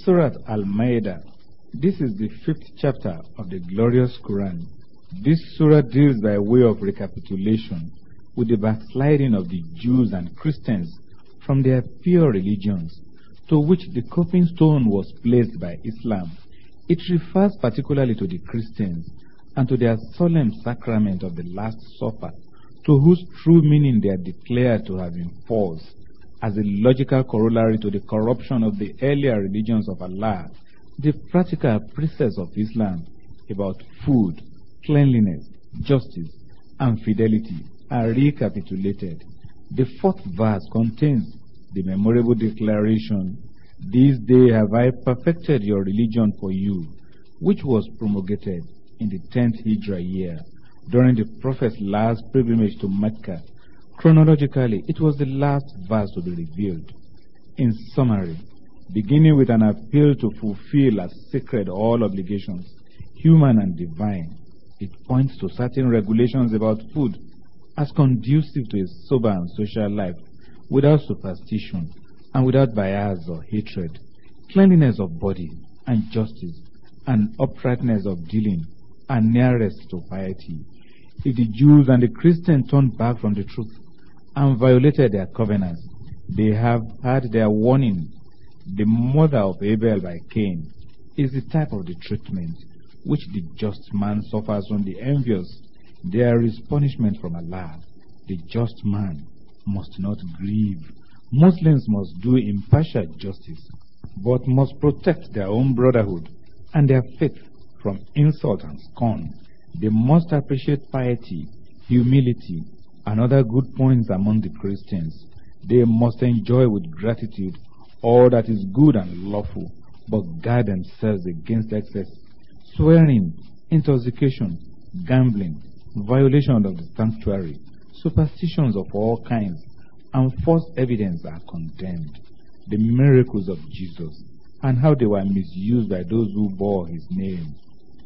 Surat Al-Ma'idah. This is the 5th chapter of the glorious Quran. This surah deals by way of recapitulation with the backsliding of the Jews and Christians from their pure religions, to which the coping stone was placed by Islam. It refers particularly to the Christians and to their solemn sacrament of the Last Supper, to whose true meaning they are declared to have been false, as a logical corollary to the corruption of the earlier religions of Allah. The practical precepts of Islam about food, cleanliness, justice, and fidelity are recapitulated. The 4th verse contains the memorable declaration, "This day have I perfected your religion for you," which was promulgated in the 10th Hijrah year during the Prophet's last pilgrimage to Mecca. Chronologically, it was the last verse to be revealed. In summary, beginning with an appeal to fulfill as sacred all obligations, human and divine, it points to certain regulations about food as conducive to a sober and social life, without superstition and without bias or hatred, cleanliness of body and justice, and uprightness of dealing are nearest to piety. If the Jews and the Christians turned back from the truth and violated their covenants, they have had their warning. The mother of Abel by Cain is the type of the treatment which the just man suffers from the envious. There is punishment from Allah. The just man must not grieve. Muslims must do impartial justice, but must protect their own brotherhood and their faith from insult and scorn. They must appreciate piety, humility, and other good points among the Christians. They must enjoy with gratitude all that is good and lawful, but guard themselves against excess, swearing, intoxication, gambling, violation of the sanctuary, superstitions of all kinds, and false evidence are condemned. The miracles of Jesus and how they were misused by those who bore his name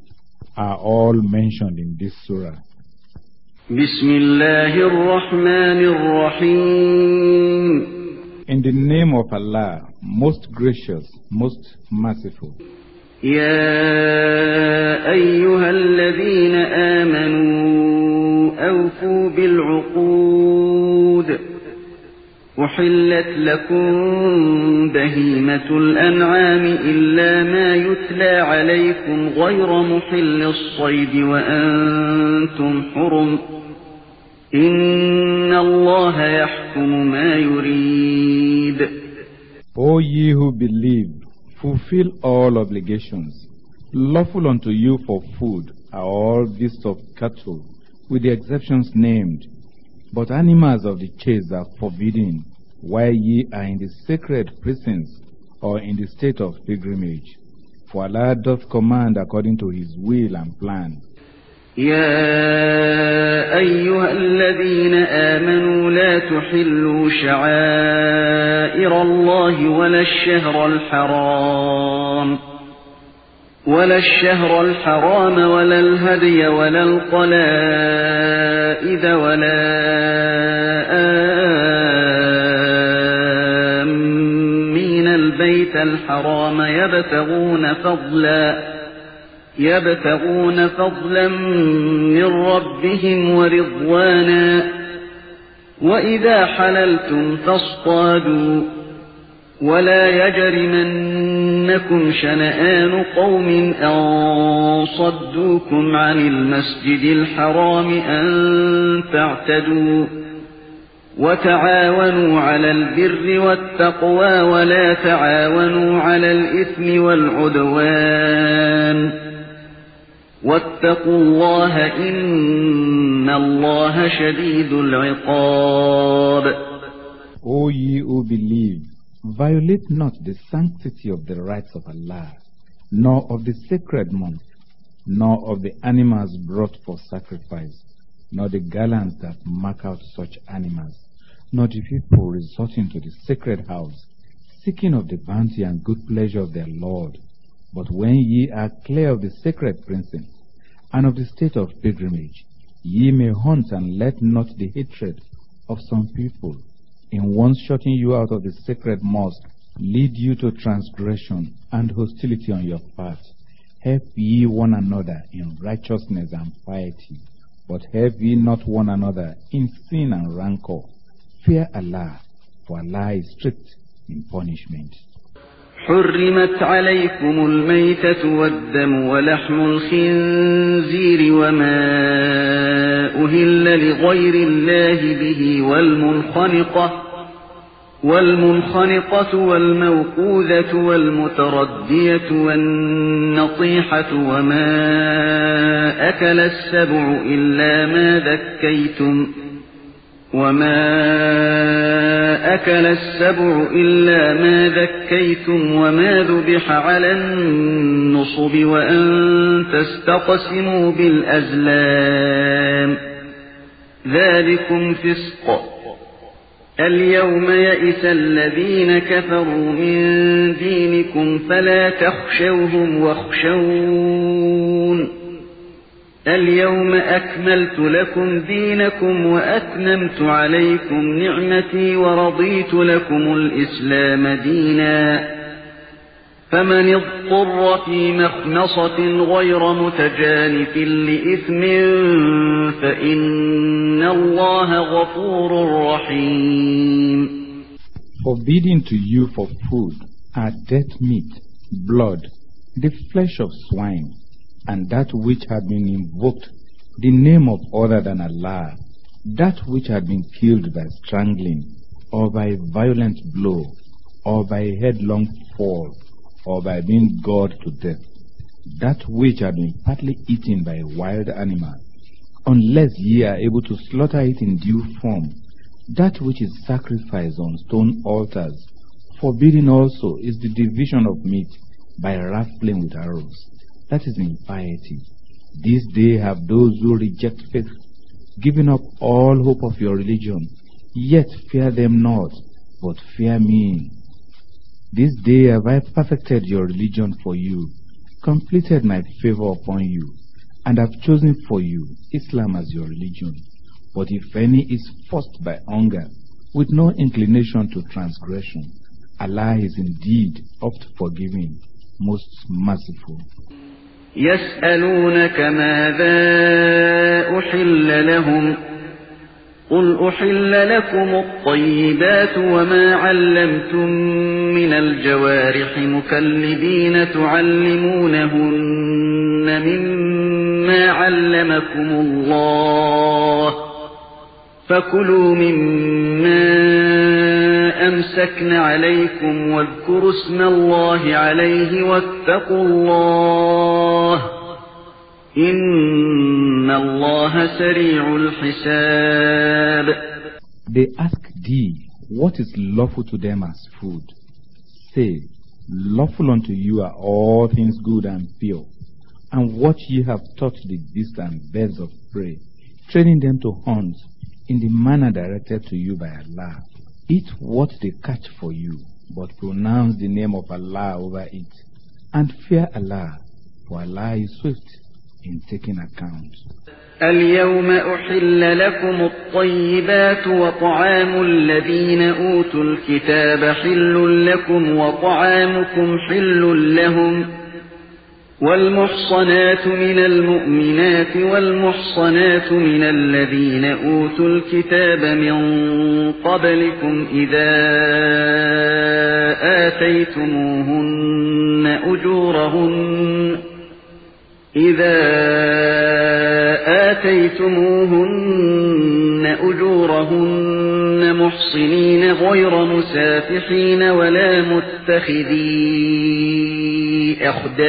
are all mentioned in this surah. Bismillahir Rahmanir Rahim. In the name of Allah, most gracious, most merciful. يا أيها الذين آمنوا أوفوا بالعقود أحلت لكم بهيمة الأنعام إلا ما يتلى عليكم غير محل الصيد وأنتم حرم إن الله يحكم ما يريد. O ye who believe, fulfill all obligations. Lawful unto you for food are all beasts of cattle, with the exceptions named. But animals of the chase are forbidden, while ye are in the sacred precincts or in the state of pilgrimage. For Allah doth command according to his will and plan. يا أيها الذين آمنوا لا تحلوا شعائر الله ولا الشهر الحرام ولا الهدي ولا القلائد ولا آمين البيت الحرام يبتغون فضلا من ربهم ورضوانا وإذا حللتم فاصطادوا ولا يجرمنكم شنآن قوم أن صدوكم عن المسجد الحرام أن تعتدوا وتعاونوا على البر والتقوى ولا تعاونوا على الإثم والعدوان واتقوا الله إن الله شديد العقاب. O ye who believe, violate not the sanctity of the rights of Allah, nor of the sacred month, nor of the animals brought for sacrifice, nor the garlands that mark out such animals, nor the people resorting to the sacred house, seeking of the bounty and good pleasure of their Lord. But when ye are clear of the sacred precincts and of the state of pilgrimage, ye may hunt, and let not the hatred of some people in once shutting you out of the sacred mosque lead you to transgression and hostility on your part. Help ye one another in righteousness and piety, but help ye not one another in sin and rancor. Fear Allah, for Allah is strict in punishment. حرمت عليكم الميتة والدم ولحم الخنزير وما أهل لغير الله به والمنخنقة والموقوذة والمتردية والنطيحة وما أكل السبع إلا ما ذكيتم وما ذبح على النصب وأن تستقسموا بالأزلام ذلكم فسق. اليوم يئس الذين كفروا من دينكم فلا تخشوهم واخشون. اليوم أكملت لكم دينكم وأتممت عليكم نعمتي ورضيت لكم الإسلام دينا. فمن اضطر في مخنصة غير متجانف لإثم فإن الله غفور رحيم. Forbidden to you for food are dead meat, blood, the flesh of swine, and that which had been invoked the name of other than Allah, that which had been killed by strangling, or by violent blow, or by headlong fall, or by being gored to death, that which had been partly eaten by a wild animal, unless ye are able to slaughter it in due form, that which is sacrificed on stone altars. Forbidden also is the division of meat by rifling with arrows. That is impiety. This day have those who reject faith given up all hope of your religion. Yet fear them not, but fear me. This day have I perfected your religion for you, completed my favor upon you, and have chosen for you Islam as your religion. But if any is forced by hunger, with no inclination to transgression, Allah is indeed oft forgiving, most merciful. يسألونك ماذا أحل لهم قل أحل لكم الطيبات وما علمتم من الجوارح مكلبين تعلمونهن مما علمكم الله فكلوا مما أمسكن عليكم واذكروا اسم الله عليه واتقوا الله إن الله سريع الحساب. They ask thee, what is lawful to them as food? Say, lawful unto you are all things good and pure, and what ye have taught the beasts and birds of prey, training them to hunt in the manner directed to you by Allah. Eat what they catch for you, but pronounce the name of Allah over it, and fear Allah, for Allah is swift in taking account. اليوم أحل لكم الطيبات وطعام الذين أوتوا الكتاب حل لكم وطعامكم حل لهم والمحصنات من المؤمنات والمحصنات من الذين أوتوا الكتاب من قبلكم إذا آتيتموهن أجورهن محصنين غير مسافحين ولا متخذي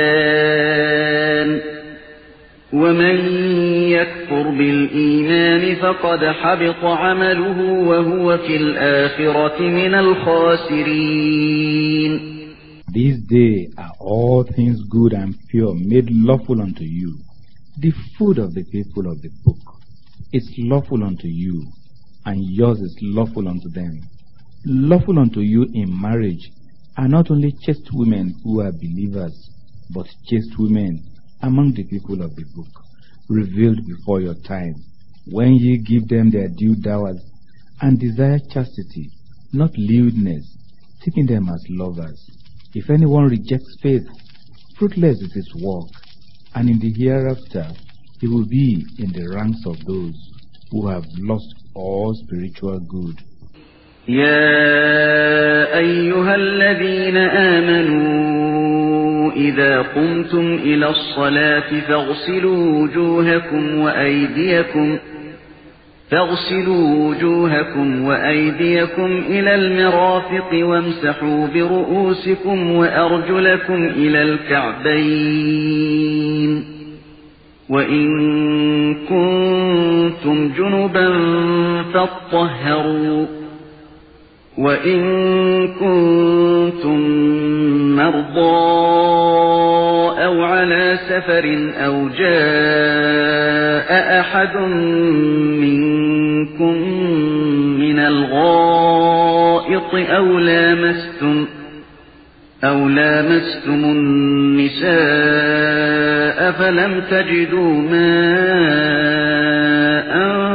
أخدان ومن يكفر بالإيمان فقد حبط عمله وهو في الآخرة من الخاسرين. This day are all things good and pure made lawful unto you. The food of the people of the book is lawful unto you, and yours is lawful unto them. Lawful unto you in marriage are not only chaste women who are believers, but chaste women among the people of the book, revealed before your time, when ye give them their due dowers, and desire chastity, not lewdness, seeking them as lovers. If anyone rejects faith, fruitless is his work, and in the hereafter he will be in the ranks of those who have lost all spiritual good. يا أيها الذين آمنوا إذا قمتم إلى الصلاة فاغسلوا وجوهكم وأيديكم إلى المرافق وامسحوا برؤوسكم وأرجلكم إلى الكعبين وإن كنتم جنبا فاطهروا وإن كنتم مرضى أو على سفر أو جاء أحد منكم من الغائط أو لامستم النساء فلم تجدوا ماء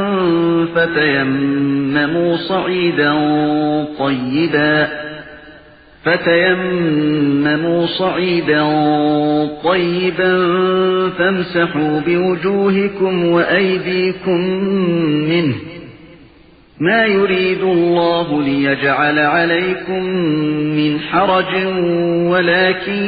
فتيمموا صعيدا طيبا فامسحوا بوجوهكم وأيديكم منه ما يريد الله ليجعل عليكم من حرج ولكن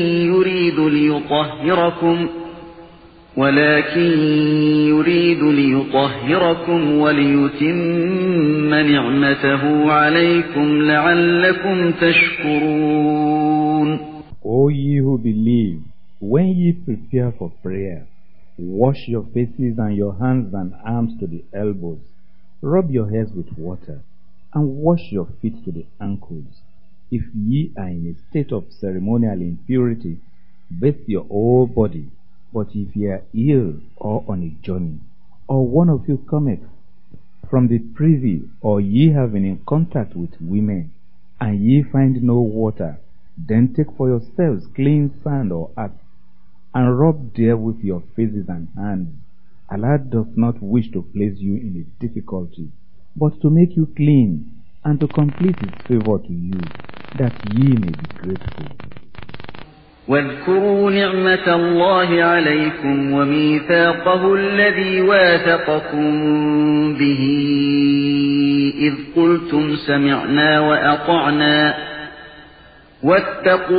يريد ليطهركم وليتم نعمته عليكم لعلكم تشكرون. O ye who believe, when ye prepare for prayer, wash your faces and your hands and arms to the elbows, rub your heads with water, and wash your feet to the ankles. If ye are in a state of ceremonial impurity, bathe your whole body. But if ye are ill or on a journey, or one of you cometh from the privy, or ye have been in contact with women, and ye find no water, then take for yourselves clean sand or earth, and rub therewith your faces and hands. Allah does not wish to place you in a difficulty, but to make you clean, and to complete His favor to you, that ye may be grateful. واذكروا نعمة الله عليكم وميثاقه الذي واثقكم به إذ قلتم سمعنا وأطعنا واتقوا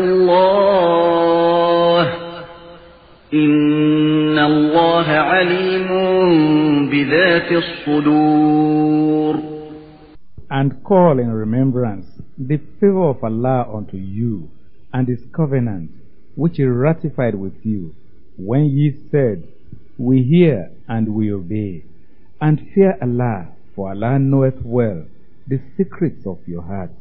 الله إن الله عليم بذات الصدور. And call in remembrance the favor of Allah unto you and His covenant, which He ratified with you, when ye said, We hear and we obey. And fear Allah, for Allah knoweth well the secrets of your heart.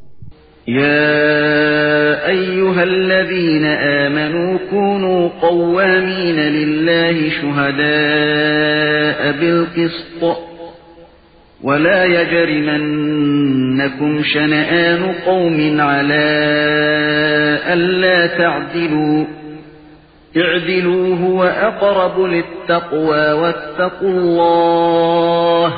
يا أيها الذين آمنوا كونوا قوامين لله شهداء بالقسط ولا يجرمنكم شنآن قوم على ألا تعدلوا اعدلوا هو أقرب للتقوى واتقوا الله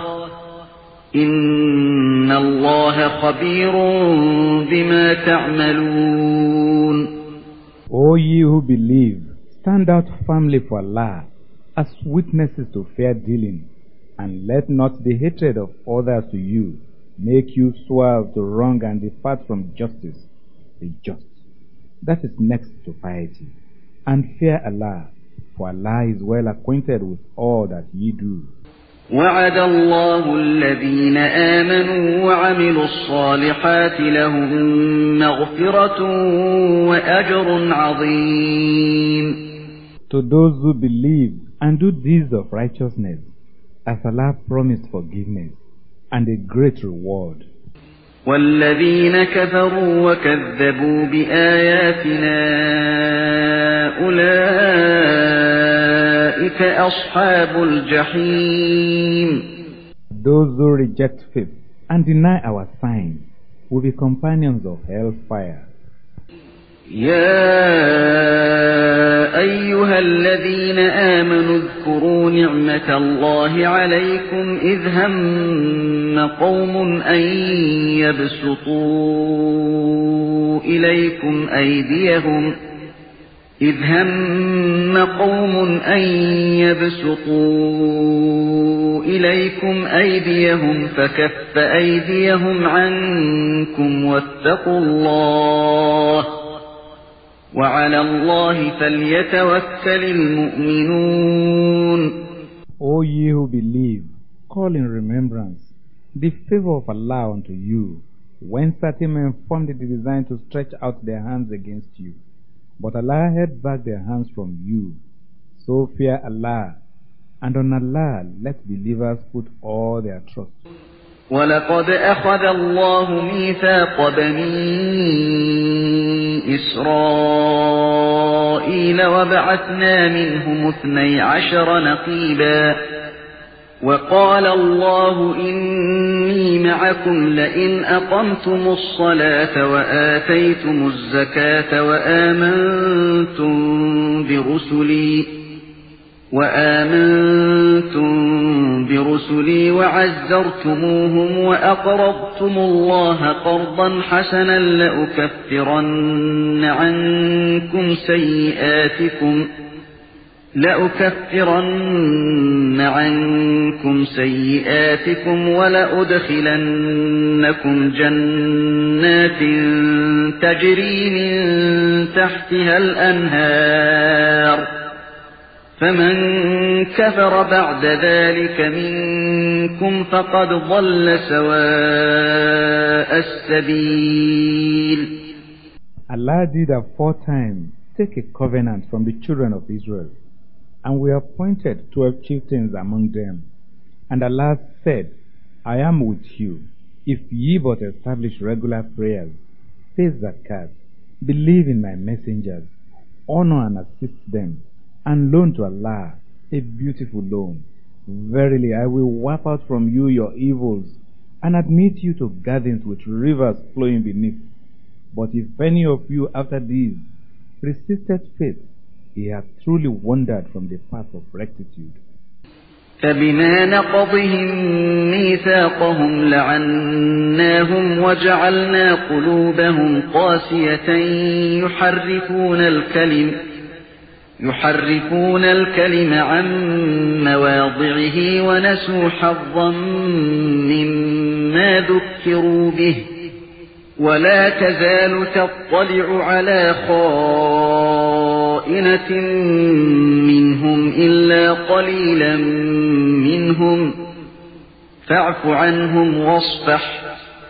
إن الله خبير بما تعملون. O ye who believe, stand out firmly for Allah as witnesses to fair dealing, and let not the hatred of others to you make you swerve to wrong and depart from justice. Be just. That is next to piety. And fear Allah, for Allah is well acquainted with all that ye do. وعد الله الذين آمنوا وعملوا الصالحات لهم مغفرة وأجر عظيم. To those who believe and do deeds of righteousness, as Allah promised forgiveness and a great reward. والذين كفروا وكذبوا بآياتنا أولئك أصحاب الجحيم. Those who reject faith and deny our signs will be companions of hellfire. يا أيها الذين آمنوا اذكروا نعمة الله عليكم إذ هم قوم أن يبسطوا إليكم أيديهم فكف أيديهم عنكم واتقوا الله وعلى الله فليتوكل المؤمنون. O ye who believe, call in remembrance the favor of Allah unto you, when certain men formed the design to stretch out their hands against you. But Allah held back their hands from you. So fear Allah, and on Allah let believers put all their trust. وَلَقَدْ أَخَذَ اللَّهُ مِيثَاقَ بَنِي إِسْرَائِيلَ وَبَعَثْنَا مِنْهُمُ 12 نَقِيبًا وَقَالَ اللَّهُ إِنِّي مَعَكُمْ لَئِنْ أَقَمْتُمُ الصَّلَاةَ وَآتَيْتُمُ الزَّكَاةَ وَآمَنْتُمْ برسلي وعزرتموهم وأقرضتم الله قرضا حسنا لأكفرن عنكم سيئاتكم ولأدخلنكم جنات تجري من تحتها الأنهار فمن كفر بعد ذلك منكم فقد ضل سواء السبيل. Allah did aforetime take a covenant from the children of Israel, and we appointed 12 chieftains among them. And Allah said, I am with you, if ye but establish regular prayers, pay zakat, believe in my messengers, honor and assist them, and loan to Allah a beautiful loan. Verily, I will wipe out from you your evils, and admit you to gardens with rivers flowing beneath. But if any of you after these resisted faith, he hath truly wandered from the path of rectitude. فبما نقضهم ميثاقهم لعناهم وجعلنا قلوبهم قاسية يحرفون الكلم عن مواضعه ونسوا حظا مما ذكروا به ولا تزال تطلع على خائنة منهم إلا قليلا منهم فاعف عنهم واصفح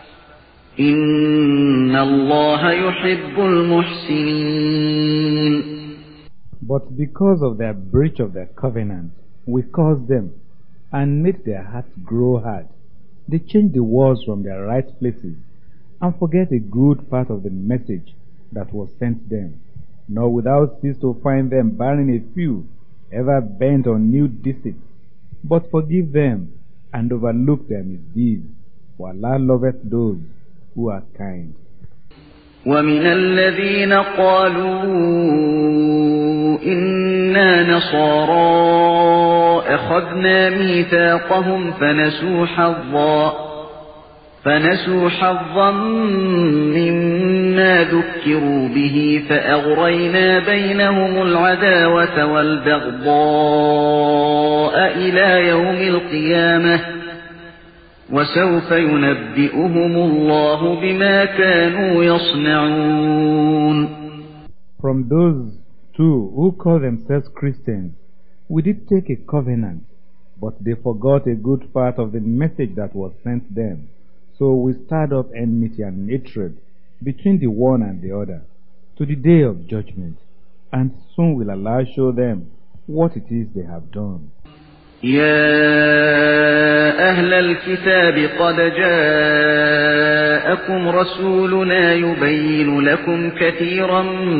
إن الله يحب المحسنين. But because of their breach of their covenant, we caused them and made their hearts grow hard. They changed the words from their right places and forget a good part of the message that was sent them, nor without cease to find them barring a few, ever bent on new deceits. But forgive them and overlook their misdeeds, for Allah loveth those who are kind. ومن الذين قالوا إنا نصارى أخذنا ميثاقهم فنسوا حظا مما ذكروا به فأغرينا بينهم العداوة والبغضاء إلى يوم القيامة وسوف ينبئهم الله بما كانوا يصنعون. From those too who call themselves Christians, we did take a covenant, but they forgot a good part of the message that was sent them. So we stirred up enmity and hatred between the one and the other to the day of judgment, and soon will Allah show them what it is they have done. يا أهل الكتاب قد جاءكم رسولنا يبين لكم كثيرا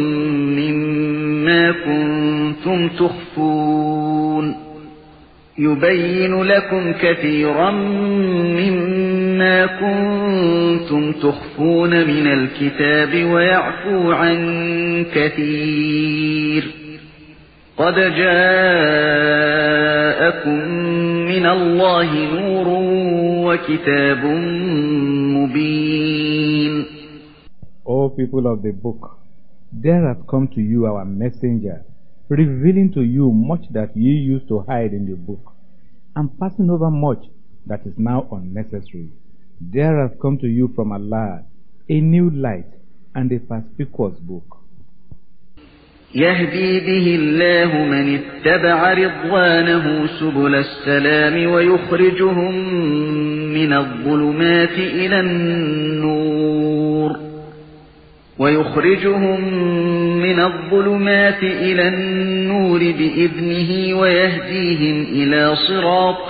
مما كنتم تخفون من الكتاب ويعفو عن كثير قد جاءكم جاءكم من الله نور وكتاب مبين. O people of the book, there hath come to you our messenger, revealing to you much that ye used to hide in the book, and passing over much that is now unnecessary. There hath come to you from Allah a new light and a perspicuous book. يهدي به الله من اتبع رضوانه سبل السلام ويخرجهم من الظلمات إلى النور بإذنه ويهديهم إلى صراط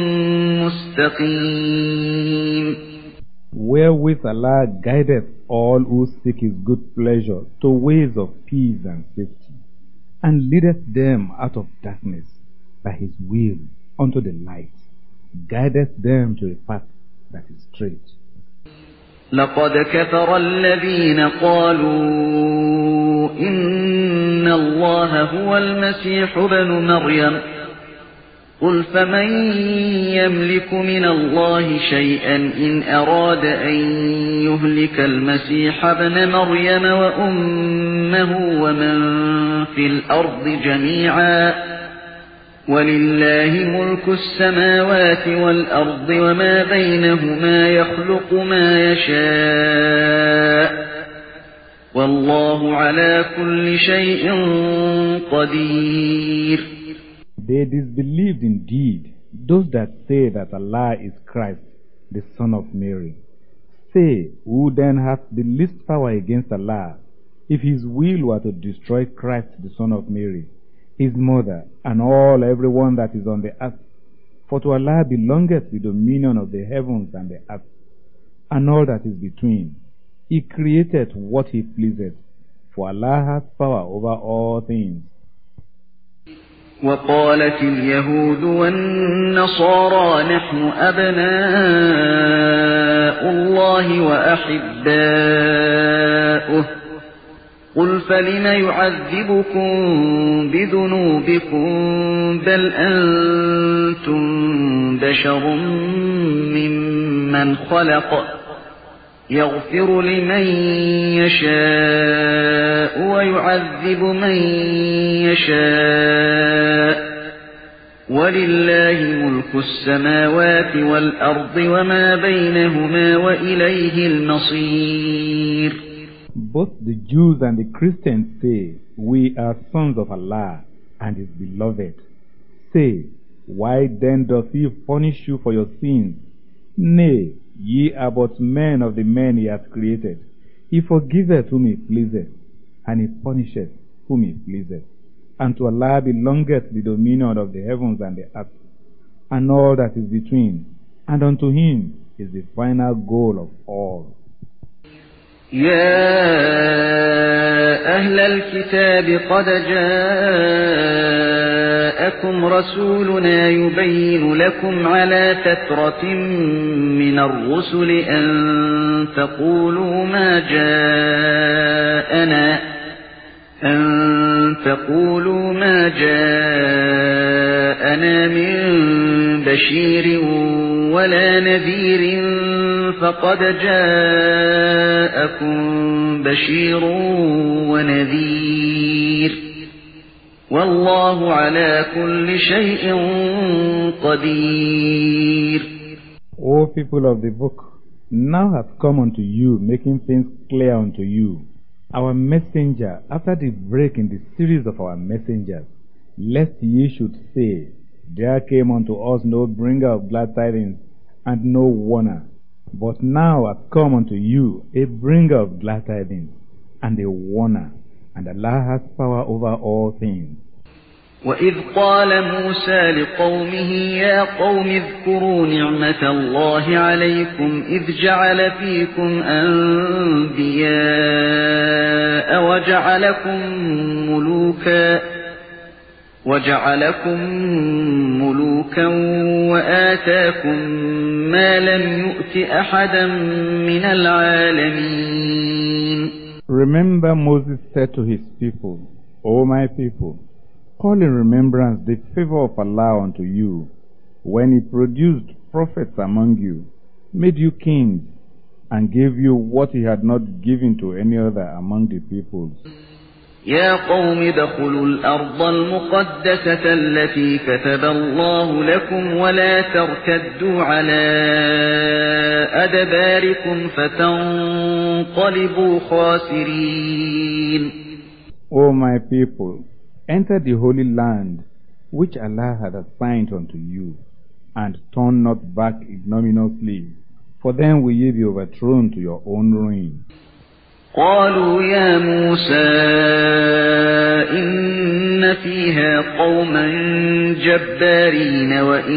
مستقيم. Wherewith Allah guideth all who seek His good pleasure to ways of peace and safety, and leadeth them out of darkness by His will unto the light, guideth them to a path that is straight. لقد كفر الذين قالوا إن الله هو المسيح ابن مريم قل فمن يملك من الله شيئا إن أراد أن يهلك المسيح ابن مريم وأمه ومن في الأرض جميعا ولله ملك السماوات والأرض وما بينهما يخلق ما يشاء والله على كل شيء قدير. They disbelieved indeed those that say that Allah is Christ, the Son of Mary. Say, who then hath the least power against Allah, if His will were to destroy Christ, the Son of Mary, His mother, and everyone that is on the earth? For to Allah belongeth the dominion of the heavens and the earth, and all that is between. He created what He pleaseth, for Allah hath power over all things. وقالت اليهود والنصارى نحن أبناء الله وأحباؤه قل فلم يعذبكم بذنوبكم بل أنتم بشر ممن خلق يغفر لمن يشاء ويعذب من يشاء ولله ملك السماوات والأرض وما بينهما وإليه المصير. Both the Jews and the Christians say, we are sons of Allah and His beloved. Say, why then doth He punish you for your sins? Nay, ye are but men of the men He hath created. He forgiveth whom He pleaseth, and He punisheth whom He pleaseth. And to Allah belongeth the dominion of the heavens and the earth, and all that is between, and unto Him is the final goal of all. يا أهل الكتاب قد جاءكم رسولنا يبين لكم على فترة من الرسل أن تقولوا ما جاءنا من بشير ولا نذير فقد جاءكم بشير ونذير والله على كل شيء قدير. O people of the book, now hath come unto you, making things clear unto you, our messenger, after the break in the series of our messengers, lest ye should say, there came unto us no bringer of glad tidings, and no warner. But now hath come unto you a bringer of glad tidings, and a warner, and Allah has power over all things. وَإِذْ قَالَ مُوسَى لِقَوْمِهِ يَا قَوْمِ اذْكُرُوا نِعْمَةَ اللَّهِ عَلَيْكُمْ إِذْ جَعَلَ فِيكُمْ أَنْبِيَاءَ وَجَعَلَكُمْ مُلُوكًا وَآتَاكُمْ مَا لَمْ يُؤْتِ أَحَدًا مِنَ الْعَالَمِينَ. Remember Moses said to his people, O my people, Call in remembrance the favor of Allah unto you, when He produced prophets among you, made you kings, and gave you what He had not given to any other among the peoples. يا قوم ادخلوا الأرض المقدسة التي كتب الله لكم ولا ترتدوا على أدباركم فتنقلبوا خاسرين. O my people, enter the holy land which Allah had assigned unto you, and turn not back ignominiously, for then will ye be overthrown to your own ruin. قالوا يا موسى إن فيها قوما جبارين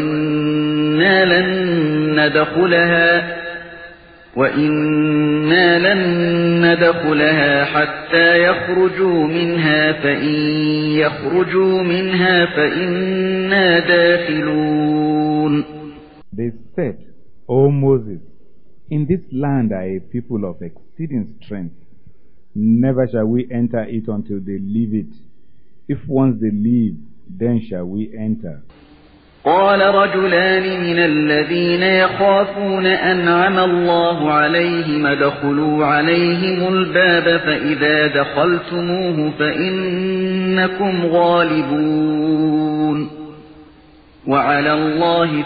وإنا لن ندخلها حتى يخرجوا منها فإن يخرجوا منها فإنا داخلون. They said, O Moses, in this land are a people of exceeding strength. Never shall we enter it until they leave it. If once they leave, then shall we enter. قال رجلان من الذين يخافون أنعم الله عليهم ادخلوا عليهم الباب فإذا دخلتموه فإنكم غالبون وعلى الله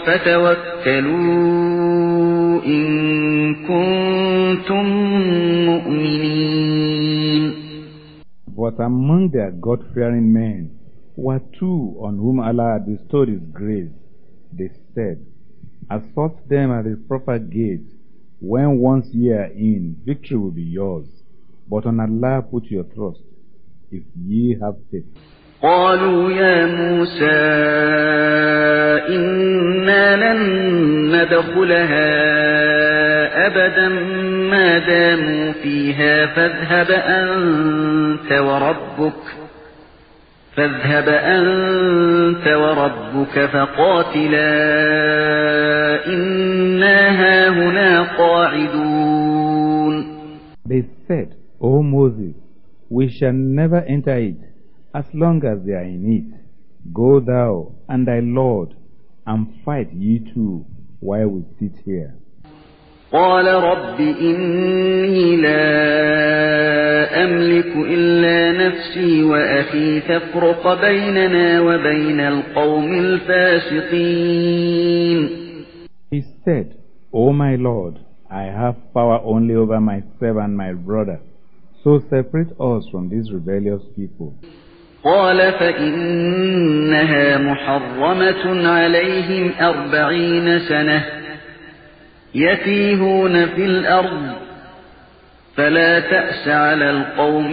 فتوكلوا إن كنتم مؤمنين. But among their God-fearing men were two on whom Allah had bestowed His grace. They said, assault them at the proper gate. When once ye are in, victory will be yours. But on Allah put your trust, if ye have faith. قالوا يا موسى إنا لن ندخلها أبدا ما داموا فيها فاذهب أنت وربك فقاتلا إنا هاهنا قاعدون. They said, O Moses, we shall never enter it as long as they are in it. Go thou and thy Lord, and fight ye two while we sit here. قال رب إني لا أملك إلا نفسي وأخي فافرق بيننا وبين القوم الفاسقين. He said, O my Lord, I have power only over myself and my brother, so separate us from these rebellious people. قال فإنها محرمة عليهم 40 سنة يتيهون في الأرض فلا تأس على القوم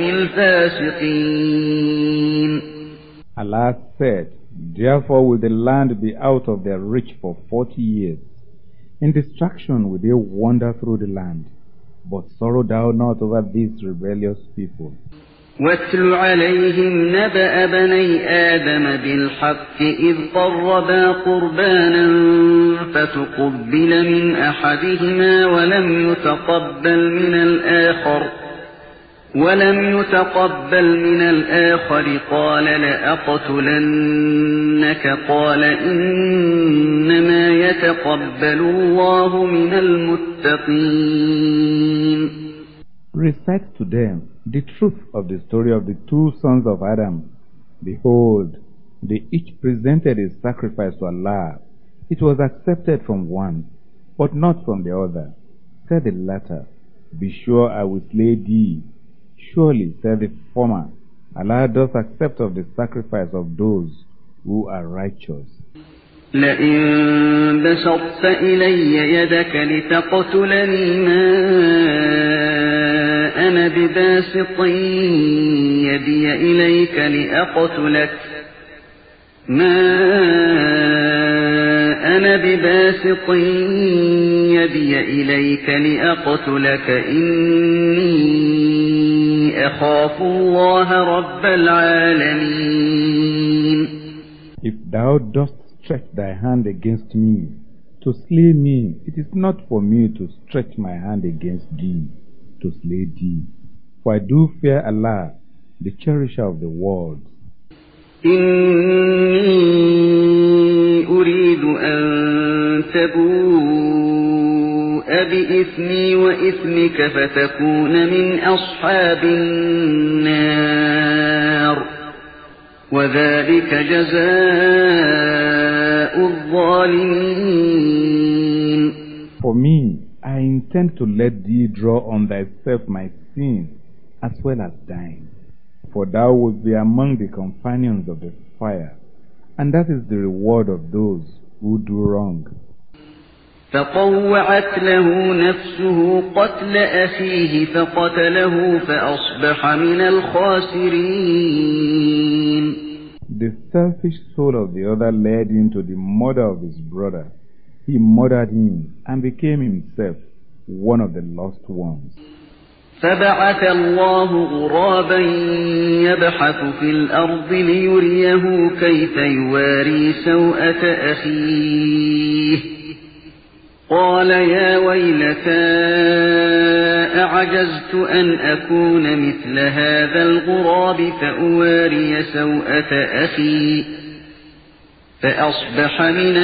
الفاسقين. Allah said, therefore will the land be out of their reach for 40 years. In destruction will they wander through the land, but sorrow thou not over these rebellious people. واتل عليهم نبأ بني آدم بالحق إذ قربا قربانا فتقبل من أحدهما ولم يتقبل من الآخر قال لأقتلنك قال إنما يتقبل الله من المتقين. Recite to them the truth of the story of the two sons of Adam. Behold, they each presented a sacrifice to Allah. It was accepted from one, but not from the other. Said the latter, be sure I will slay thee. Surely, said the former, Allah does accept of the sacrifice of those who are righteous. لئن بسطت إلي يدك لتقتلني ما أنا بباسط يدي إليك لأقتلك إني أخاف الله رب العالمين. If thou dost stretch thy hand against me to slay me, it is not for me to stretch my hand against thee to slay thee, for I do fear Allah, the cherisher of the world. إني أريد أن تبوء بإثمي وإثمك فتكون من أصحاب النار وذلك جزاء الظالمين. For me, I intend to let thee draw on thyself my sin as well as thine. For thou wilt be among the companions of the fire, and that is the reward of those who do wrong. فطوعت له نفسه قتل أخيه فقتله فأصبح من الخاسرين. The selfish soul of the other led him to the murder of his brother. He murdered him and became himself one of the lost ones. فبعث الله غرابا يبحث في الأرض ليريه كيف يواري سوءة أخيه قال يا ويلتى أعجزت أن أكون مثل هذا الغراب فأواري سوءة أخي فأصبح من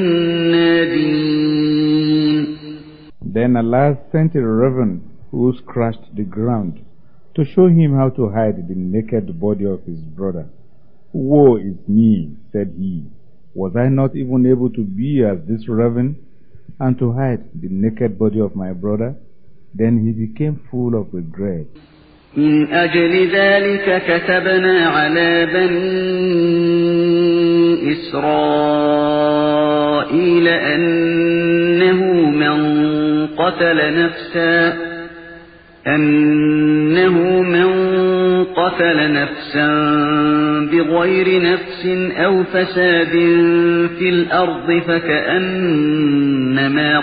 النادمين. Then Allah sent a raven who scratched the ground to show him how to hide the naked body of his brother. Woe is me, said he. Was I not even able to be as this raven and to hide the naked body of my brother? Then he became full of regret. من أجل ذلك كتبنا على بني إسرائيل أنه من قتل نفسا بغير نفس أو فساد في الأرض فكأنما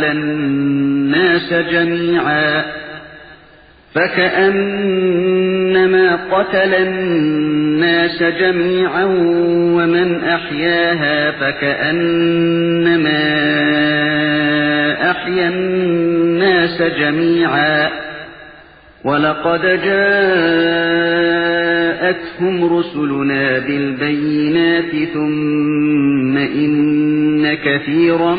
قتل الناس جميعا ومن أحياها فكأنما أحيا الناس جميعا ولقد جاءتهم رسلنا بالبينات ثم إن كثيرا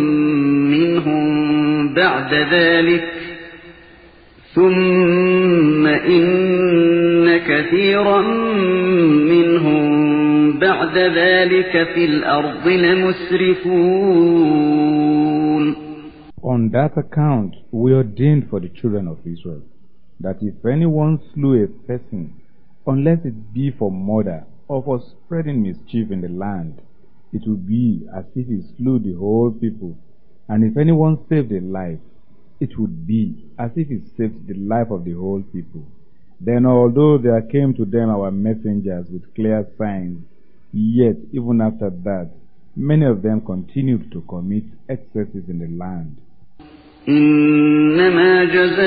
منهم بعد ذلك في الأرض لمسرفون. On that account, we ordained for the children of Israel that if anyone slew a person, unless it be for murder or for spreading mischief in the land, it would be as if he slew the whole people. And if anyone saved a life, it would be as if he saved the life of the whole people. Then although there came to them our messengers with clear signs, yet even after that, many of them continued to commit excesses in the land. إنما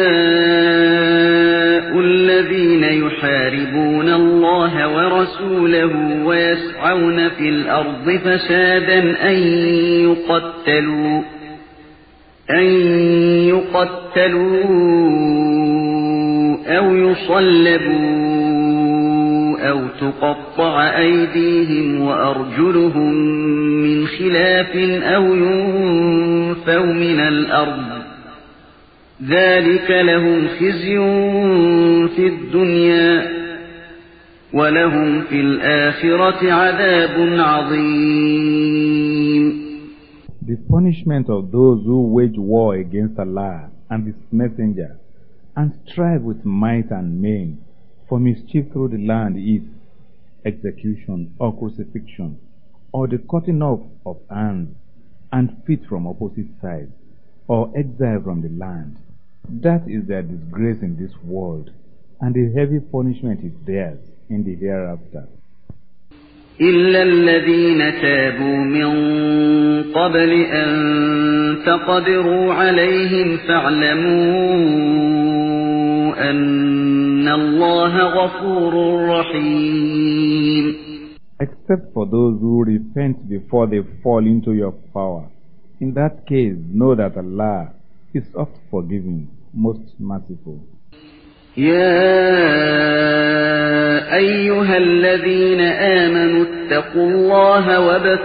جزاء الذين يحاربون الله ورسوله ويسعون في الأرض فسادا أن يقتلوا أو يصلبوا أو تقطع أيديهم وأرجلهم من خلاف أو ينفوا من الأرض ذلك لهم خزي في الدنيا ولهم في الآخرة عذاب عظيم. The punishment of those who wage war against Allah and His Messenger and strive with might and main for mischief through the land is execution or crucifixion, or the cutting off of hands and feet from opposite sides, or exile from the land. That is their disgrace in this world, and the heavy punishment is theirs in the hereafter. إلا الذين تابوا من قبل أن تقدروا عليهم فاعلموا أن الله غفور رحيم. Except for those who repent before they fall into your power. In that case, know that Allah is oft forgiving, most merciful. يا أيها الذين آمنوا اتقوا الله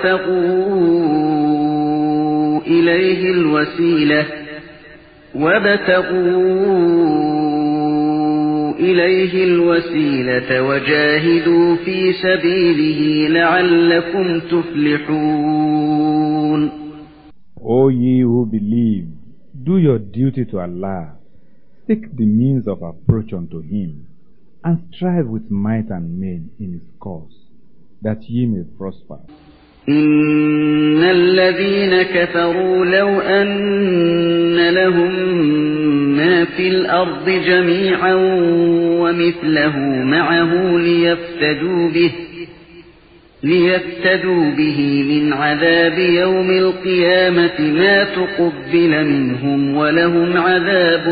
وابتغوا إليه الوسيلة وجاهدوا في سبيله لعلكم تفلحون. O ye who believe, do your duty to Allah, seek the means of approach unto Him, and strive with might and main in His cause, that ye may prosper. إن الذين كفروا لو أن لهم ما في الأرض جميعا ومثله معه ليفتدوا به من عذاب يوم القيامة ما تقبل منهم ولهم عذاب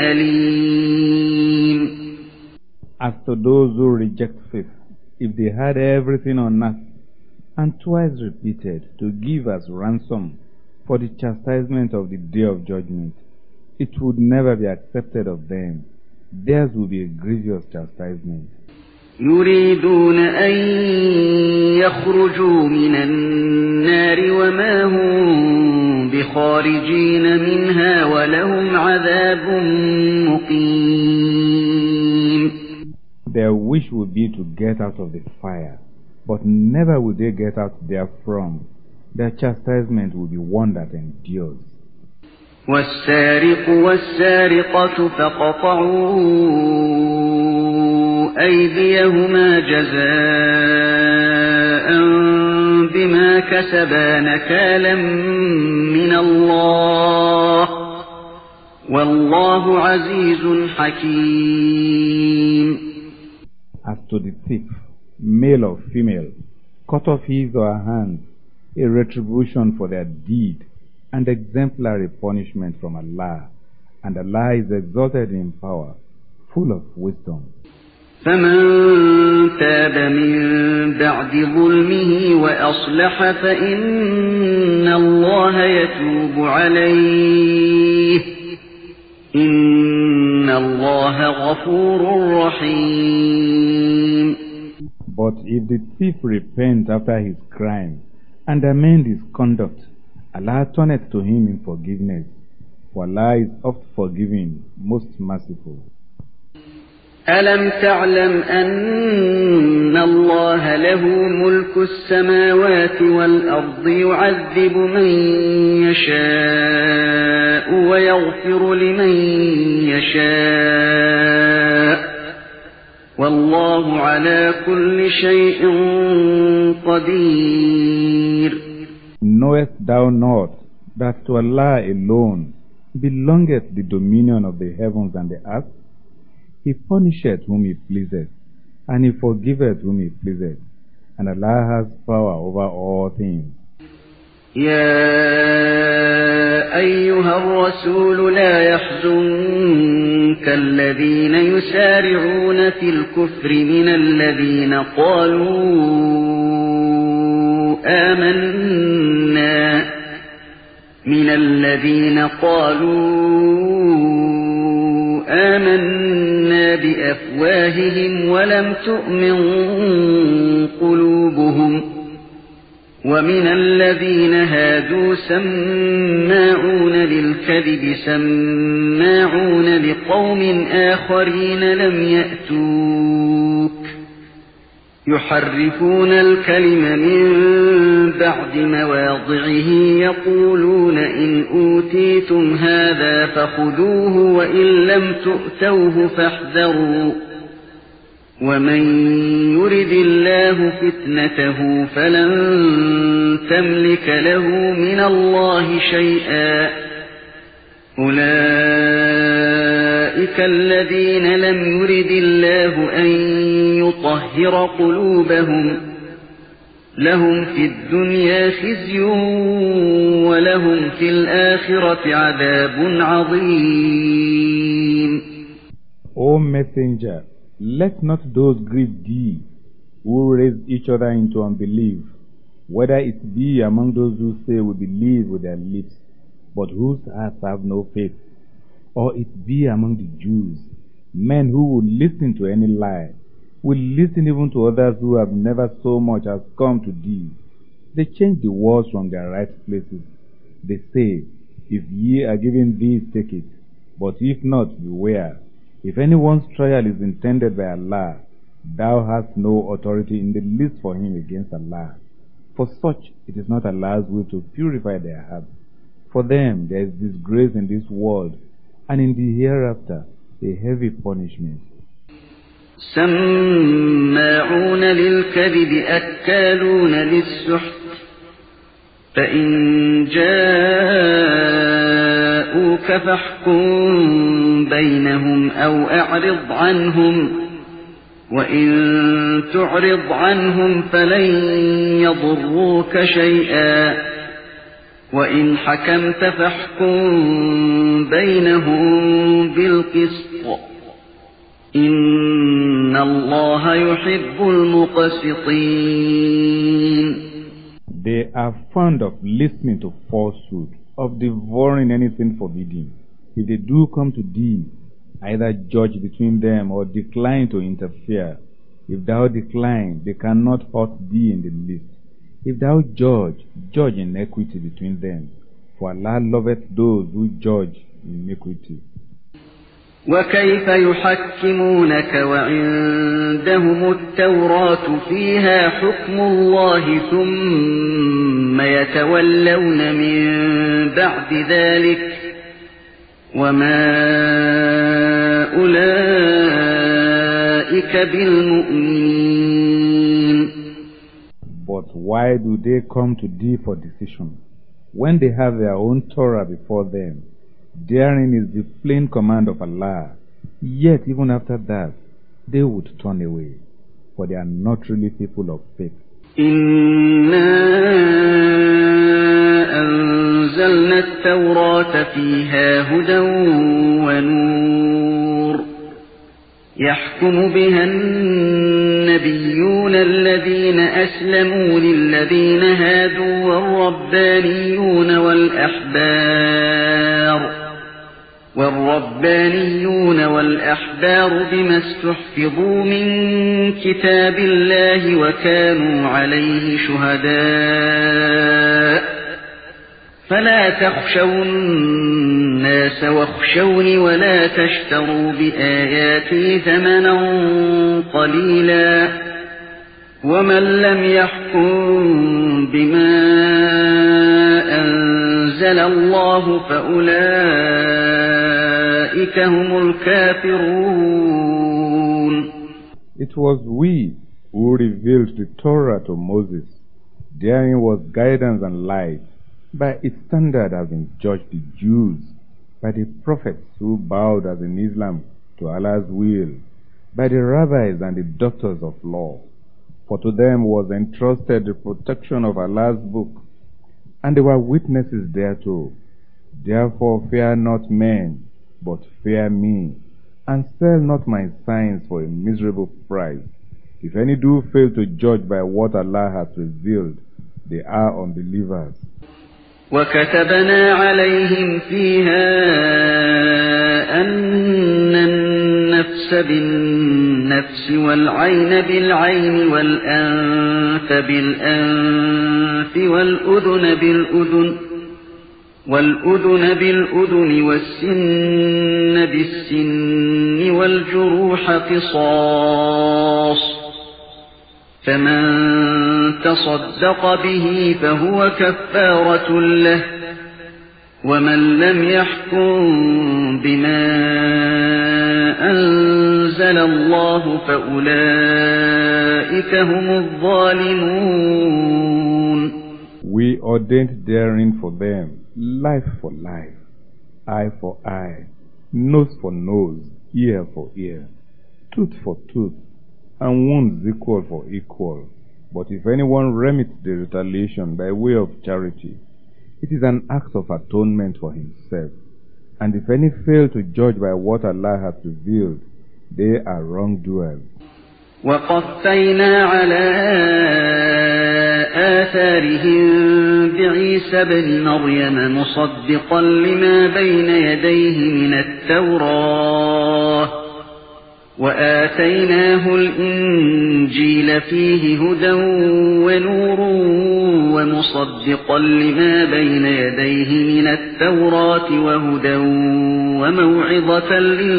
أليم. As to those who reject faith, if they had everything on earth, and twice repeated to give as ransom for the chastisement of the day of judgment, it would never be accepted of them. Theirs will be a grievous chastisement. يريدون أن يخرجوا من النار وما هم بخارجين منها ولهم عذاب مقيم. Their wish would be to get out of the fire, but never will they get out therefrom. Their chastisement will be one that endures. والسارق والسارقة فقطعوا أيديهما جزاء بما كسبا نكالا من الله والله عزيز حكيم. As to the thief, male or female, cut off his or her hand, a retribution for their deed, and exemplary punishment from Allah, and Allah is exalted in power, full of wisdom. فمن تاب من بعد ظلمه وأصلح فإن الله يتوب عليه إن الله غفور رحيم. But if the thief repent after his crime and amend his conduct, Allah turneth to him in forgiveness, for Allah is oft forgiving, most merciful. ألم تعلم أن الله له ملك السماوات والأرض يعذب من يشاء ويغفر لمن يشاء والله على كل شيء قدير. Knowest thou not that to Allah alone belongeth the dominion of the heavens and the earth? He punisheth whom He pleaseth, and He forgiveth whom He pleaseth, and Allah has power over all things. يا أيها الرسول لا يحزنك الذين يسارعون في الكفر من الذين قالوا آمنا بأفواههم ولم تؤمن قلوبهم ومن الذين هادوا سماعون للكذب سماعون لقوم آخرين لم يأتوك يحرفون الكلم من بعد مواضعه يقولون إن أوتيتم هذا فخذوه وإن لم تؤتوه فاحذروا ومن يرد الله فتنته فلن تملك له من الله شيئا أولئك الذين لم يرد الله أن يطهر قلوبهم لهم في الدنيا خزي ولهم في الآخرة عذاب عظيم. O Messenger, let not those grieve thee who raise each other into unbelief, whether it be among those who say we believe with their lips, but whose hearts have no faith, or it be among the Jews, Men who will listen to any lie will listen even to others who have never so much as come to thee. They change the words from their right places. They say, if ye are given these, take it. But if not, beware. If anyone's trial is intended by Allah, thou hast no authority in the least for him against Allah. For such, it is not Allah's will to purify their hearts. For them there is disgrace in this world, and in the hereafter a heavy punishment. سماعون للكذب أكالون للسحت فإن جاءوك فاحكم بينهم أو أعرض عنهم وإن تعرض عنهم فلن يضروك شيئا وإن حكمت فاحكم بينهم بالقسط إن الله يحب المقسطين. They are fond of listening to falsehood, of devouring anything forbidden. If they do come to thee, either judge between them or decline to interfere. If thou decline, they cannot hurt thee in the least. If thou judge, judge in equity between them. For Allah loveth those who judge in equity. وكيف يحكمونك وعندهم التوراة فيها حكم الله ثم يتولون من بعد ذلك وما أولئك بالمؤمنين. But why do they come to thee for decision, when they have their own Torah before them? Therein is the plain command of Allah. Yet even after that, they would turn away, for they are not really people of faith. إِنَّا أَنزَلْنَا التَّوْرَاةَ فِيهَا هُدًى وَنُورٌ يَحْكُمُ بِهَا النَّبِيُّونَ الَّذِينَ أَسْلَمُوا لِلَّذِينَ هَادُوا والربانيون والأحبار بما استحفظوا من كتاب الله وكانوا عليه شهداء فلا تخشوا الناس واخشوني ولا تشتروا بآياتي ثمنا قليلا ومن لم يحكم بما أنزل الله فأولئك هم الكافرون. It was we who revealed the Torah to Moses. Therein was guidance and light. By its standard have been judged the Jews, by the prophets who bowed as in Islam to Allah's will, by the rabbis and the doctors of law. For to them was entrusted the protection of Allah's book, and they were witnesses thereto. Therefore fear not men, but fear me, and sell not my signs for a miserable price. If any do fail to judge by what Allah hath revealed, they are unbelievers. وكتبنا عليهم فيها أن النفس بالنفس والعين بالعين والأنف بالأنف والأذن بالأذن والسن بالسن والجروح قصاص فمن تصدق به فهو كفارة له ومن لم يحكم بما أنزل الله فأولئك هم الظالمون. We ordained therein for them life for life, eye for eye, nose for nose, ear for ear, tooth for tooth, and wounds equal for equal. But if anyone remits the retaliation by way of charity, it is an act of atonement for himself. And if any fail to judge by what Allah hath revealed, they are wrongdoers. وَقَفَّيْنَا عَلَى آثَارِهِمْ بِعِيسَى ابْنِ مَرْيَمَ مُصَدِّقًا لِمَا بَيْنَ يَدَيْهِ مِنَ التَّوْرَاةِ وآتيناه الإنجيل فيه هدى ونور ومصدقا لما بين يديه من التوراة وهدى وموعظة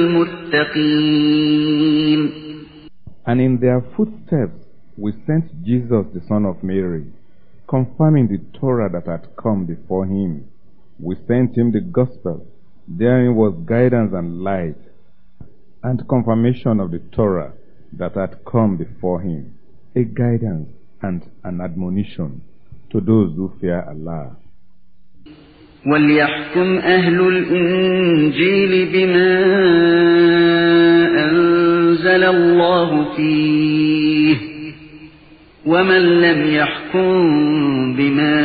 للمتقين. And in their footsteps we sent Jesus the son of Mary, confirming the Torah that had come before him. We sent him the gospel. Therein was guidance and light, and confirmation of the Torah that had come before him, a guidance and an admonition to those who fear Allah. وَلْيَحْكُمْ أَهْلُ الْإِنْجِيلِ بِمَا أَنزَلَ اللَّهُ فِيهِ وَمَنْ لَمْ يَحْكُمْ بِمَا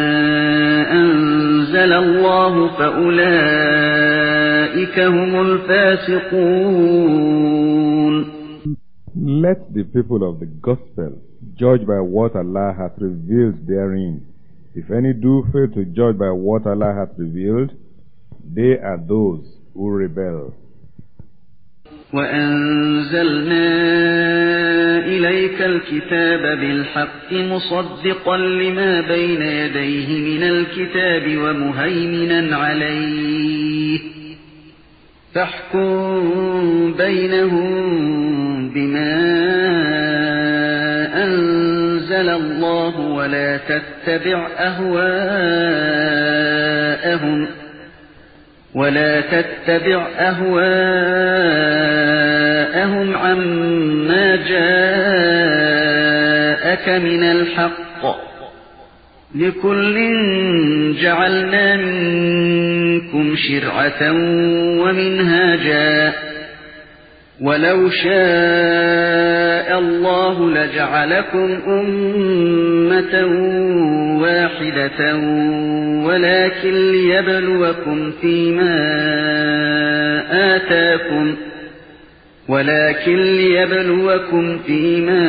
أَنزَلَ اللَّهُ فَأُولَئِكَ هُمُ الْفَاسِقُونَ. Let the people of the gospel judge by what Allah hath revealed therein. If any do fail to judge by what Allah hath revealed, they are those who rebel. وَأَنزَلْنَا إِلَيْكَ الْكِتَابَ بِالْحَقِّ مُصَدِّقًا لِمَا بَيْنَ يَدَيْهِ مِنَ الْكِتَابِ وَمُهَيْمِنًا عَلَيْهِ فَاحْكُم بَيْنَهُم بِمَا أَنزَلَ اللَّهُ ولا تتبع أهواءهم عما جاءك من الحق. لكل جعلنا منكم شرعة ومنهاجا ولو شاء الله لجعلكم أمة واحدة ولكن ليبلوكم فيما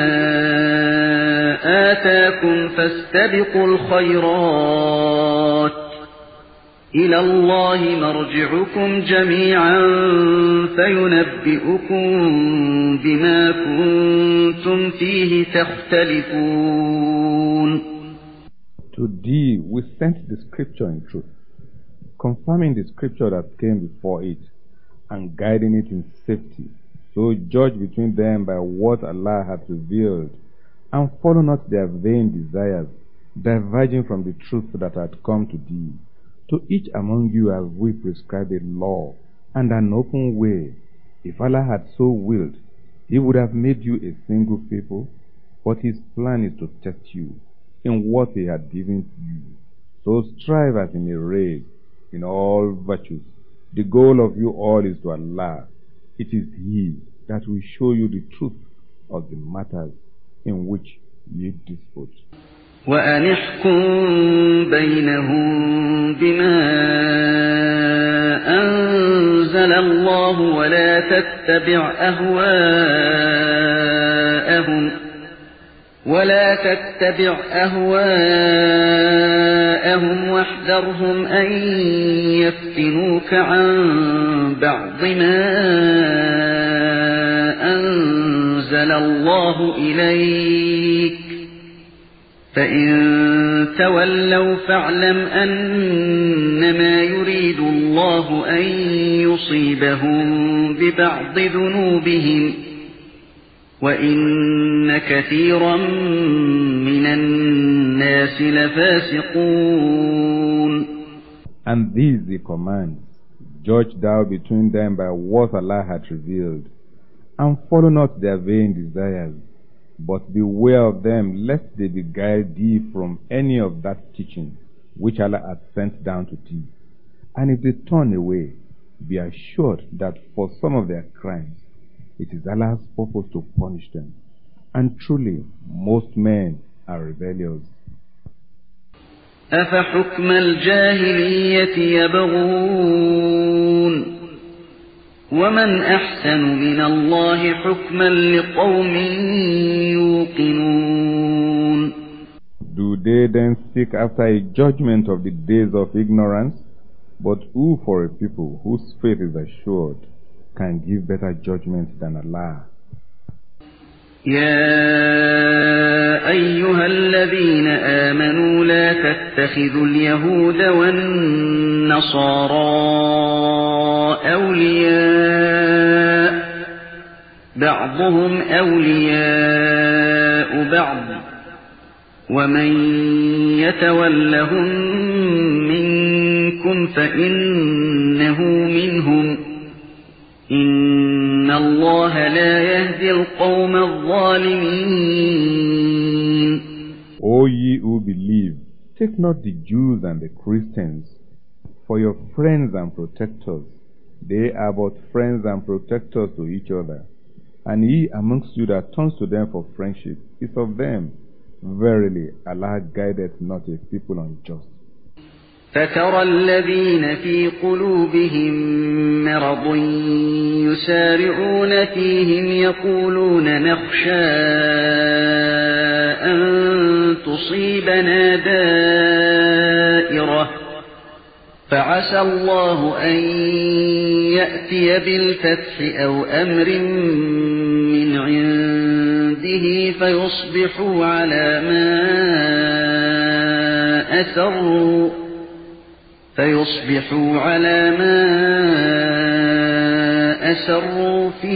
آتاكم فاستبقوا الخيرات إلى الله مرجعكم جميعا فينبئكم بما كنتم فيه تختلفون. To thee we sent the scripture in truth, confirming the scripture that came before it, and guiding it in safety. So judge between them by what Allah hath revealed, and follow not their vain desires, diverging from the truth that had come to thee. To each among you have we prescribed a law and an open way. If Allah had so willed, He would have made you a single people, but His plan is to test you in what He had given you. So strive as in a race, in all virtues. The goal of you all is to Allah. It is He that will show you the truth of the matters in which ye dispute. وَأَنِ احْكُم بَيْنَهُم بِمَا أَنزَلَ اللَّهُ وَلَا تَتَّبِعْ أَهْوَاءَهُمْ وَاحْذَرْهُمْ أَن يَفْتِنُوكَ عَن بَعْضِ مَا أَنزَلَ اللَّهُ إِلَيْكَ فَإِن تَوَلَّوْا فَاعْلَمْ أَنَّمَا يُرِيدُ اللَّهُ أَن يُصِيبَهُم بِبَعْضِ ذُنُوبِهِمْ وَإِنَّ كَثِيرًا مِنَ النَّاسِ لَفَاسِقُونَ. And these He commands, judge thou between them by what Allah hath revealed, and follow not their vain desires, but beware of them, lest they beguile thee from any of that teaching which Allah hath sent down to thee. And if they turn away, be assured that for some of their crimes, it is Allah's purpose to punish them. And truly, most men are rebellious. أَفَحُكْمَ الْجَاهِلِيَّةِ يَبْغُونَ وَمَنْ أَحْسَنُ مِنَ اللَّهِ حُكْمًا لِقَوْمٍ يُوقِنُونَ. Do they then seek after a judgment of the days of ignorance? But who for a people whose faith is assured? can give better judgment than Allah. يا أيها الذين آمنوا لا تتخذوا اليهود والنصارى أولياء بعضهم أولياء بعض ومن يتولهم منكم فإنه منهم إن الله لا يهدي القوم الظالمين. O ye who believe, take not the Jews and the Christians for your friends and protectors. They are but friends and protectors to each other. And he amongst you that turns to them for friendship is of them. Verily, Allah guideth not a people unjust. فترى الذين في قلوبهم مرض يسارعون فيهم يقولون نخشى أن تصيبنا دائرة فعسى الله أن يأتي بالفتح أو أمر من عنده فيصبحوا على ما أسروا في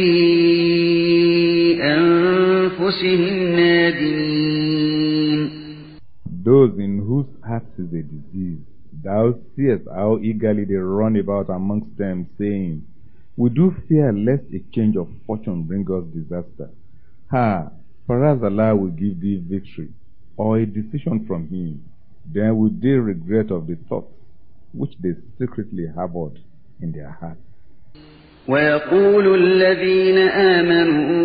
أنفسهم نادمين. Those in whose hearts is a disease, thou seest how eagerly they run about amongst them, saying, we do fear lest a change of fortune bring us disaster. Perhaps Allah will give thee victory, or a decision from Him. Then will they regret of the thoughts which they secretly harbored in their hearts. ويقول الذين آمنوا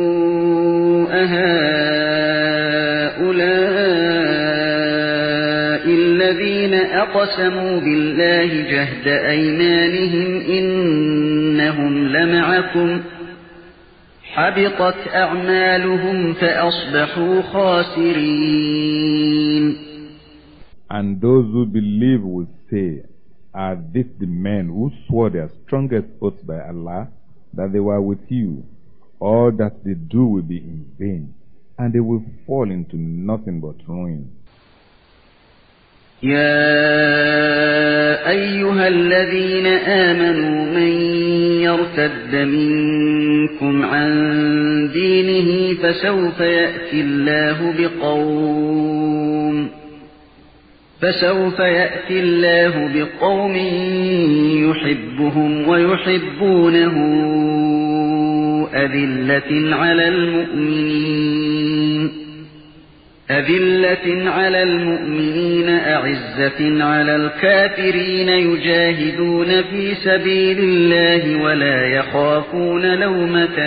أهؤلاء الذين أقسموا بالله جهد أيمانهم إنهم لمعكم حبطت أعمالهم فأصبحوا خاسرين. And those who believe will say, are these the men who swore their strongest oaths by Allah that they were with you? All that they do will be in vain, and they will fall into nothing but ruin. يا أيها الذين آمنوا من يرتد منكم عن دينه فسوف يأتي الله بقوم يحبهم ويحبونه أذلة على المؤمنين أعزة على الكافرين يجاهدون في سبيل الله ولا يخافون لومة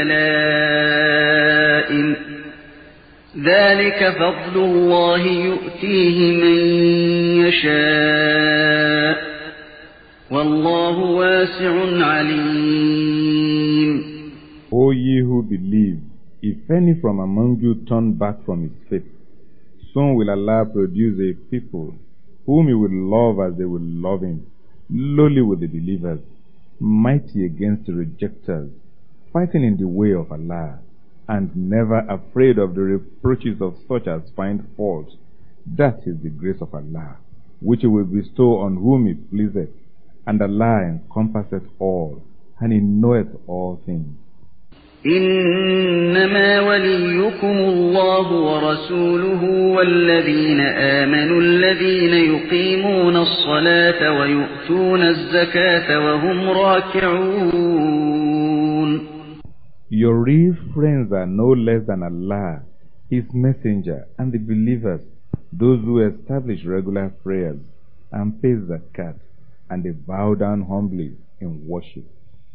لائم ذلك فضل الله يؤتيه من يشاء والله واسع عليم. O ye who believe, if any from among you turn back from his faith, soon will Allah produce a people whom He will love as they will love Him, lowly with the believers, mighty against the rejectors, fighting in the way of Allah, and never afraid of the reproaches of such as find fault. That is the grace of Allah, which He will bestow on whom He pleaseth, and Allah encompasseth all, and He knoweth all things. إنما وليكم الله ورسوله والذين آمنوا الذين يقيمون الصلاة ويؤتون الزكاة وهم راكعون. Your real friends are no less than Allah, His messenger, and the believers, those who establish regular prayers and pay zakat, and they bow down humbly in worship.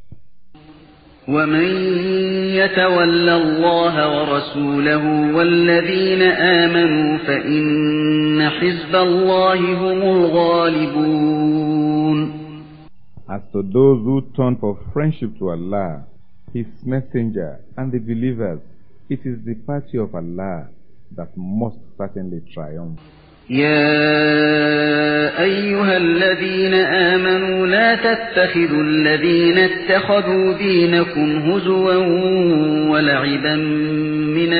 ومن يتول الله ورسوله والذين آمنوا فإن حزب الله هم الغالبون. As to those who turn for friendship to Allah, His messenger, and the believers, it is the party of Allah that must certainly triumph. يا أيها الذين آمنوا لا تتخذوا الذين اتخذوا دينكم هزوا ولعبا من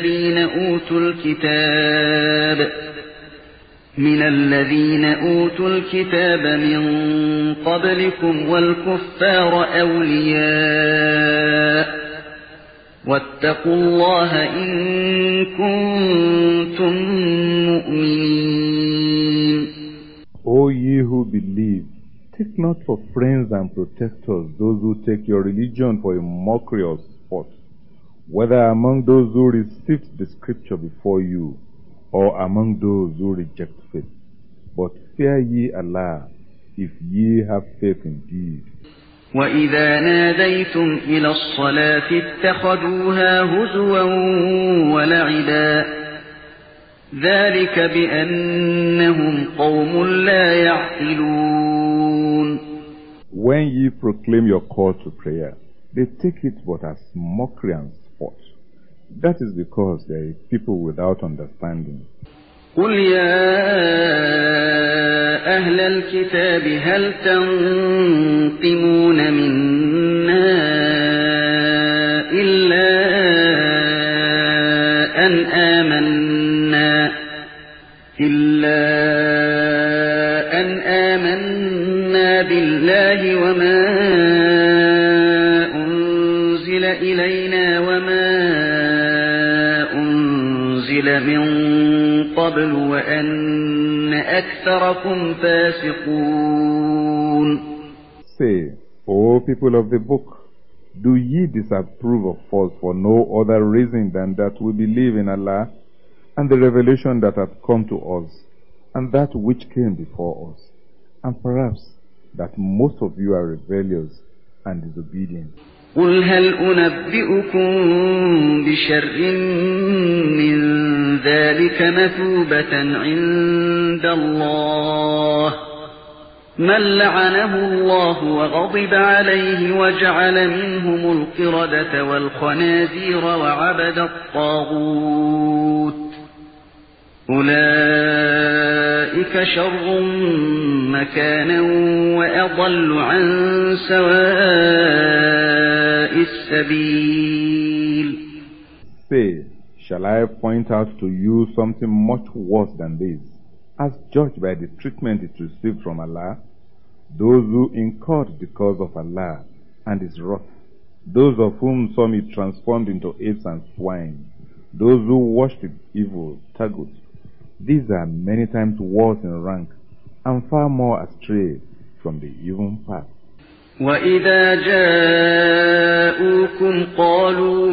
الذين أوتوا الكتاب من قبلكم والكفار أولياء واتقوا الله إن كنتم مؤمنين. O ye who believe, take not for friends and protectors those who take your religion for a mockery or sport, whether among those who received the scripture before you, or among those who reject faith. But fear ye Allah, if ye have faith indeed. وَإِذَا نَادَيْتُمْ إِلَى الصَّلَاةِ اتَّخَذُوهَا هُزُوًا وَلَعِبًا ذَلِكَ بِأَنَّهُمْ قَوْمٌ لَا يَعْقِلُونَ. When ye proclaim your call to prayer, they take it but as mockery and sport. That is because they are people without understanding. قُلْ يَا أَهْلَ الْكِتَابِ هَلْ تَنقِمُونَ مِنَّا إِلَّا أَنْ آمَنَّا بِاللَّهِ وَمَا أُنْزِلَ إِلَيْنَا وَمَا أُنْزِلَ مِنْ قبل وأن أكثركم فاسقون. Say, O people of the book, do ye disapprove of us for no other reason than that we believe in Allah and the revelation that hath come to us and that which came before us, and perhaps that most of you are rebellious and disobedient? قُلْ هَلْ أُنَبِّئُكُم بِشَرٍّ مِّن ذَلِكَ مَثُوبَةً عِندَ اللَّهِ مَن لَّعَنَهُ اللَّهُ وَغَضِبَ عَلَيْهِ وَجَعَلَ مِنْهُمُ الْقِرَدَةَ وَالْخَنَازِيرَ وَعَبَدَ الطَّاغُوتَ أُولَئِكَ شَرٌّ مَّكَانًا وَأَضَلُّ عَن سَوَاءِ السَّبِيلِ. Say, shall I point out to you something much worse than this, as judged by the treatment it received from Allah? Those who incurred the curse of Allah and His wrath, those of whom some He transformed into apes and swine, those who worshipped evil, tagut, these are many times worse in rank and far more astray from the even path. وَإِذَا جَاءُوكُمْ قَالُوا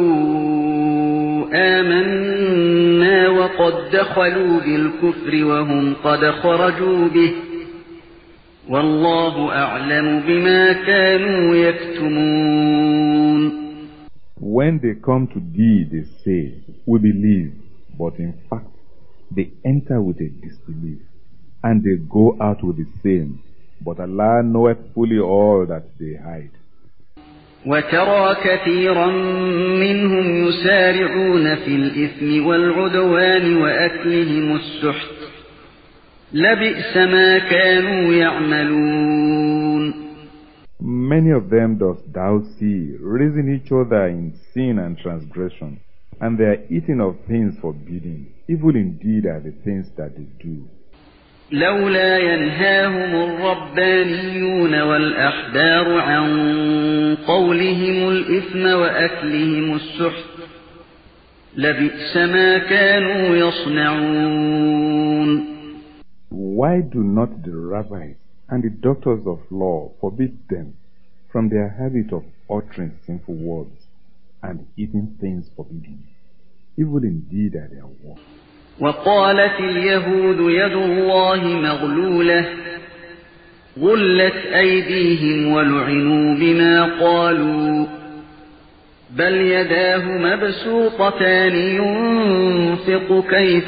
آمَنَّا وَقَدْ دَخَلُوا بِالْكُفْرِ وَهُمْ قَدْ خَرَجُوا بِهِ وَاللَّهُ أَعْلَمُ بِمَا كَانُوا يَكْتُمُونَ. When they come to thee, they say, we believe, but in fact they enter with a disbelief, and they go out with the same, but Allah knoweth fully all that they hide. وَتَرَى كَثِيرًا مِّنْهُمْ يُسَارِعُونَ فِي الْإِثْمِ وَالْعُدْوَانِ وَأَكْلِهِمُ السُّحْتَ لَبِئْسَ مَا كَانُوا يَعْمَلُونَ. Many of them dost thou see raising each other in sin and transgression, and they are eating of things forbidden. Evil indeed are the things that they do. لولا ينهاهم الربانيون والأحبار عن قولهم الإثم وأكلهم السحت لبئس ما كانوا يصنعون. Why do not the rabbis and the doctors of law forbid them from their habit of uttering sinful words and eating things forbidden? Evil indeed are their works. وقالت اليهود يد الله مغلولة غلت أيديهم ولعنوا بما قالوا بل يداه مبسوطتان ينفق كيف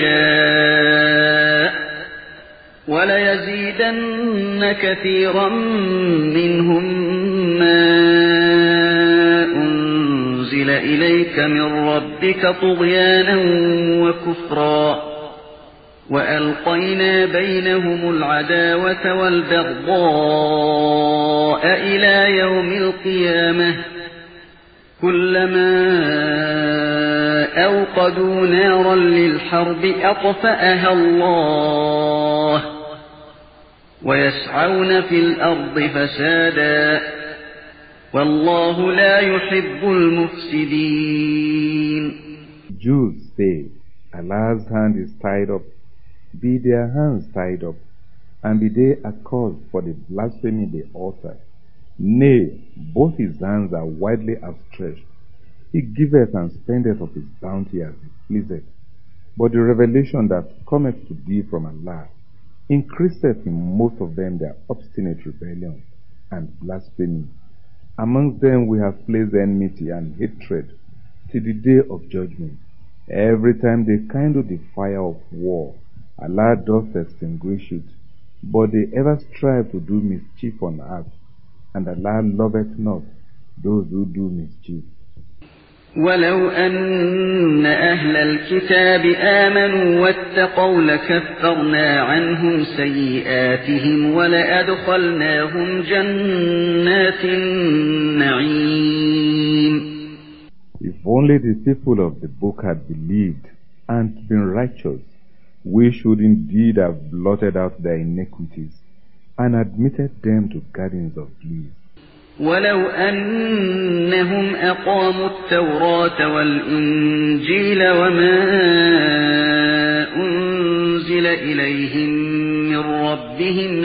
يشاء وليزيدن كثيرا منهم ما أنزل إليك من ربك طغيانا وكفرا وألقينا بينهم العداوة والبغضاء إلى يوم القيامة كلما أوقدوا نارا للحرب أطفأها الله ويسعون في الأرض فسادا والله لا يحب المفسدين. Jews say, Allah's hand is tied up. Be their hands tied up, and be they accursed for the blasphemy they utter. Nay, both his hands are widely outstretched. He giveth and spendeth of his bounty as he pleaseth. But the revelation that cometh to thee from Allah increaseth in most of them their obstinate rebellion and blasphemy. Amongst them we have placed enmity and hatred till the day of judgment. Every time they kindle the fire of war, Allah doth extinguish it, but they ever strive to do mischief on earth, and Allah loveth not those who do mischief. ولو أن أهل الكتاب آمنوا واتقوا لكفرنا عنهم سيئاتهم ولأدخلناهم جنات النعيم. If only the people of the book had believed and been righteous, we should indeed have blotted out their iniquities and admitted them to gardens of bliss. ولو أنهم أقاموا التوراة والإنجيل وما أنزل إليهم من ربهم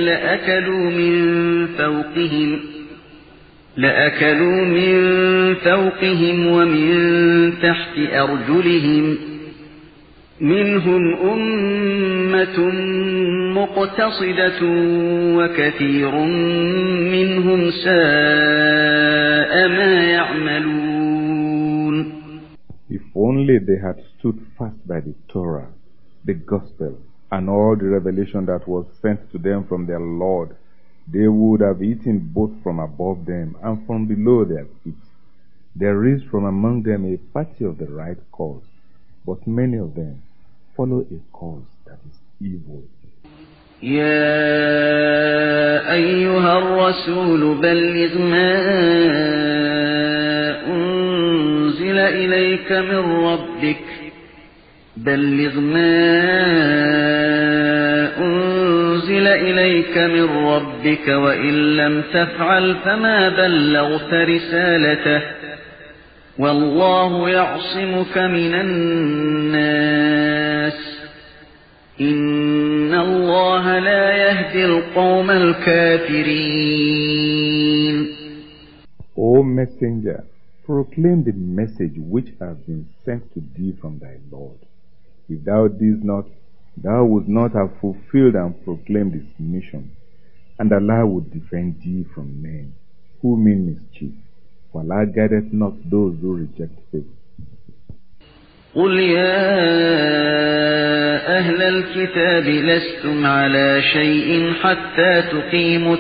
لأكلوا من فوقهم ومن تحت أرجلهم منهم أمة مقتصدة وكثير منهم ساء ما يعملون. If only they had stood fast by the Torah, the Gospel, and all the revelation that was sent to them from their Lord, they would have eaten both from above them and from below their feet. There is from among them a party of the right cause, but many of them follow a cause that is evil. يا أيها الرسول بلغ ما أنزل إليك من ربك وإن لم تفعل فما بلغت رسالته والله يعصمك من الناس إن الله لا يهدي القوم الكافرين. O messenger, proclaim the message which has been sent to thee from thy Lord. If thou didst not, thou wouldst not have fulfilled and proclaimed his mission, and Allah would defend thee from men who mean mischief. For Allah guideth not those who reject faith. قل يا أهل الكتاب لستم على شيء حتى تقيموا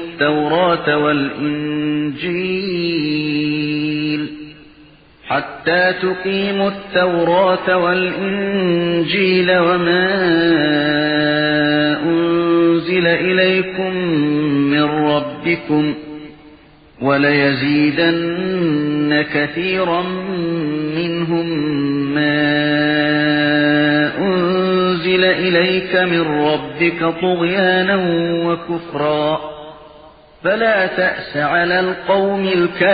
التوراة والإنجيل وما أنزل إليكم من ربكم وليزيدن كثيرا منهم ما أنزل إليك من ربك طغيانا وكفرا فلا تأس على القوم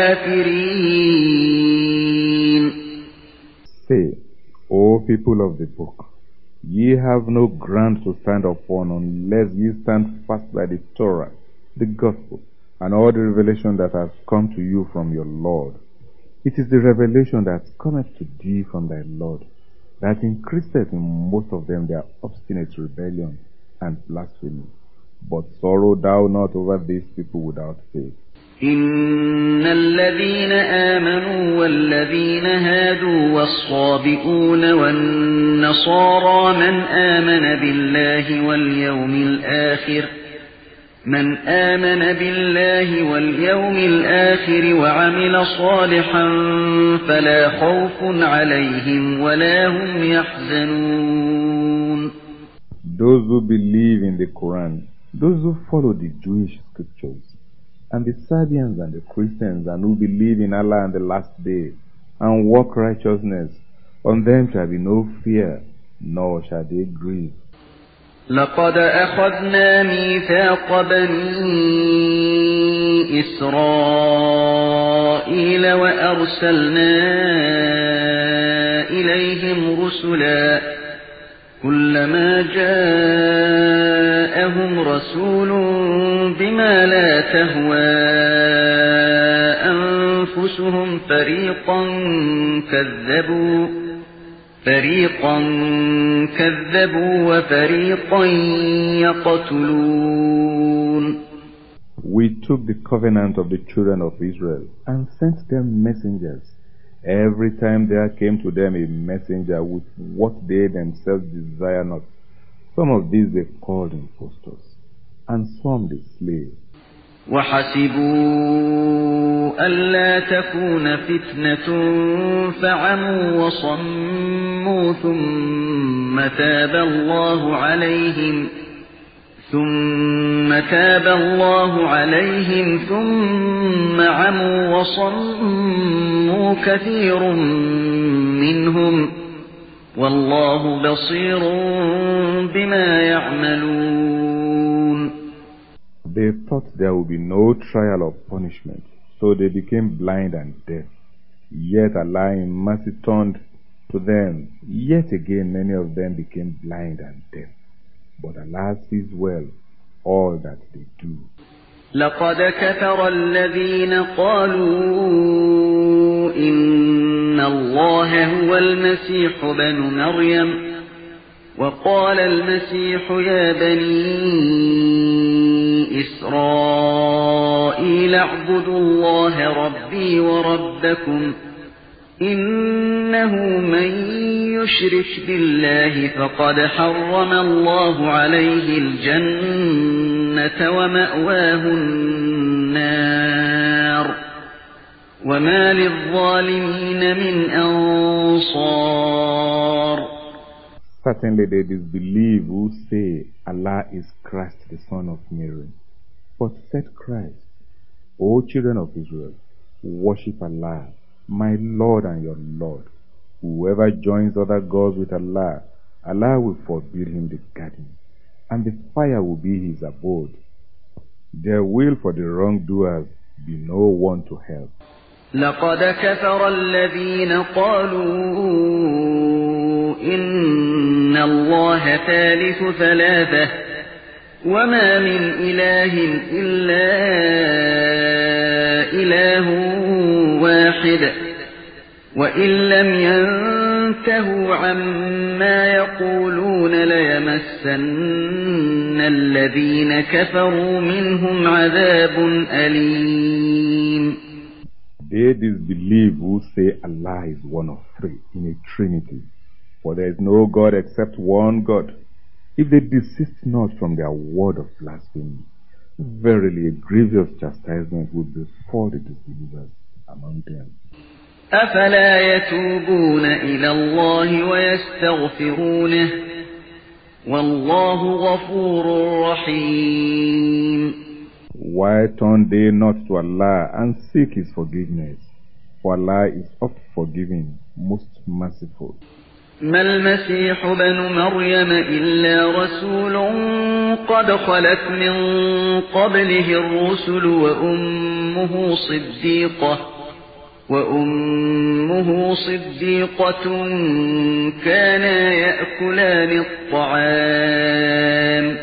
الكافرين. Say, O people of the book, ye have no ground to stand upon unless ye stand fast by the Torah, the Gospel, and all the revelation that has come to you from your Lord. It is the revelation that cometh to thee from thy Lord, that increaseth in most of them their obstinate rebellion and blasphemy. But sorrow thou not over these people without faith. إن الذين آمنوا والذين هادوا والصابئون والنصارى من آمن بالله واليوم الآخر وعمل صالحا فلا خوف عليهم ولا هم يحزنون. those who believe in the Quran, those who follow the Jewish scriptures, and the Serbians and the Christians, and who believe in Allah and the last day, and work righteousness, on them shall be no fear, nor shall they grieve. لقد أخذنا ميثاق بني إسرائيل وأرسلنا إليهم رسلا كلما جاءهم رسول بما لا تهوى أنفسهم فريقا كذبوا وفريقا يقتلون. We took the covenant of the children of Israel and sent them messengers. Every time there came to them a messenger with what they themselves desire not. Some of these they called impostors, and some they slay. وحسبوا ألا تكون فتنة فعموا وصموا ثم تاب الله عليهم ثم عموا وصموا كثير منهم والله بصير بما يعملون. They thought there would be no trial or punishment, so they became blind and deaf. Yet Allah in mercy turned to them. Yet again many of them became blind and deaf. But Allah sees well all that they do. لقد كفر الذين قالوا إن الله هو المسيح بن مريم وقال المسيح يا بني إسرائيل اعبدوا الله ربي وربكم إنه من يشرك بالله فقد حرم الله عليه الجنة ومأواه النار وما للظالمين من أنصار. Certainly they disbelieve who say Allah is Christ the Son of Mary. But said Christ, O children of Israel, worship Allah, my Lord and your Lord. Whoever joins other gods with Allah, Allah will forbid him the garden, and the fire will be his abode. There will for the wrongdoers be no one to help. لقد كفر الذين قالوا إن الله ثالث ثلاثة وما من إله إلا إله واحد وإن لم ينتهوا عما يقولون ليمسن الذين كفروا منهم عذاب أليم. They disbelieve who say Allah is one of three in a trinity, for there is no God except one God. If they desist not from their word of blasphemy, verily a grievous chastisement will befall the disbelievers among them. أفلا يتوبون إلى الله ويستغفرونه والله غفور رحيم. Why turn they not to Allah and seek His forgiveness? For Allah is oft forgiving, most merciful. ما المسيح بن مريم إلا رسول قد خلت من قبله الرسل وأمه صديقة كانا يأكلان الطعام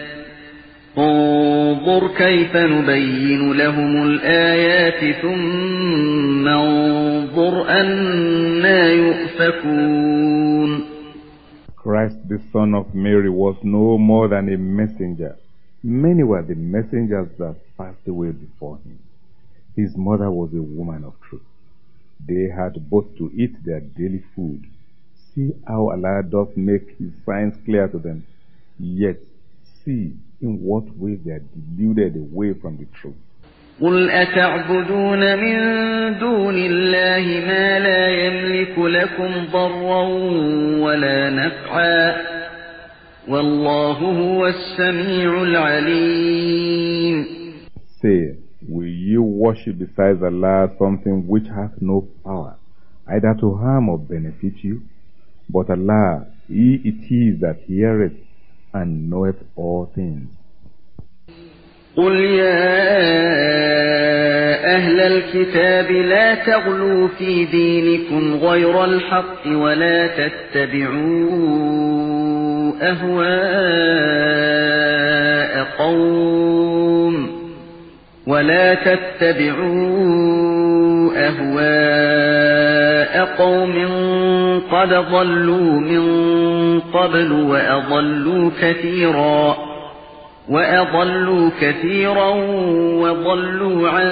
انظر كيف نبين لهم الآيات ثم انظر أنى يؤفكون. Christ the Son of Mary was no more than a messenger. Many were the messengers that passed away before him. His mother was a woman of truth. They had both to eat their daily food. See how Allah doth make His signs clear to them. Yet see in what way they are deluded away from the truth. قل أتعبدون من دون الله ما لا يملك لكم ضرا ولا نفعا والله هو السميع العليم. Say, will you worship besides Allah something which hath no power, either to harm or benefit you? But Allah, He it is that heareth and knoweth all things. قل يا أهل الكتاب لا تغلوا في دينكم غير الحق ولا تتبعوا أهواء قوم قد ضلوا من قبل وأضلوا كثيرا وضلوا عن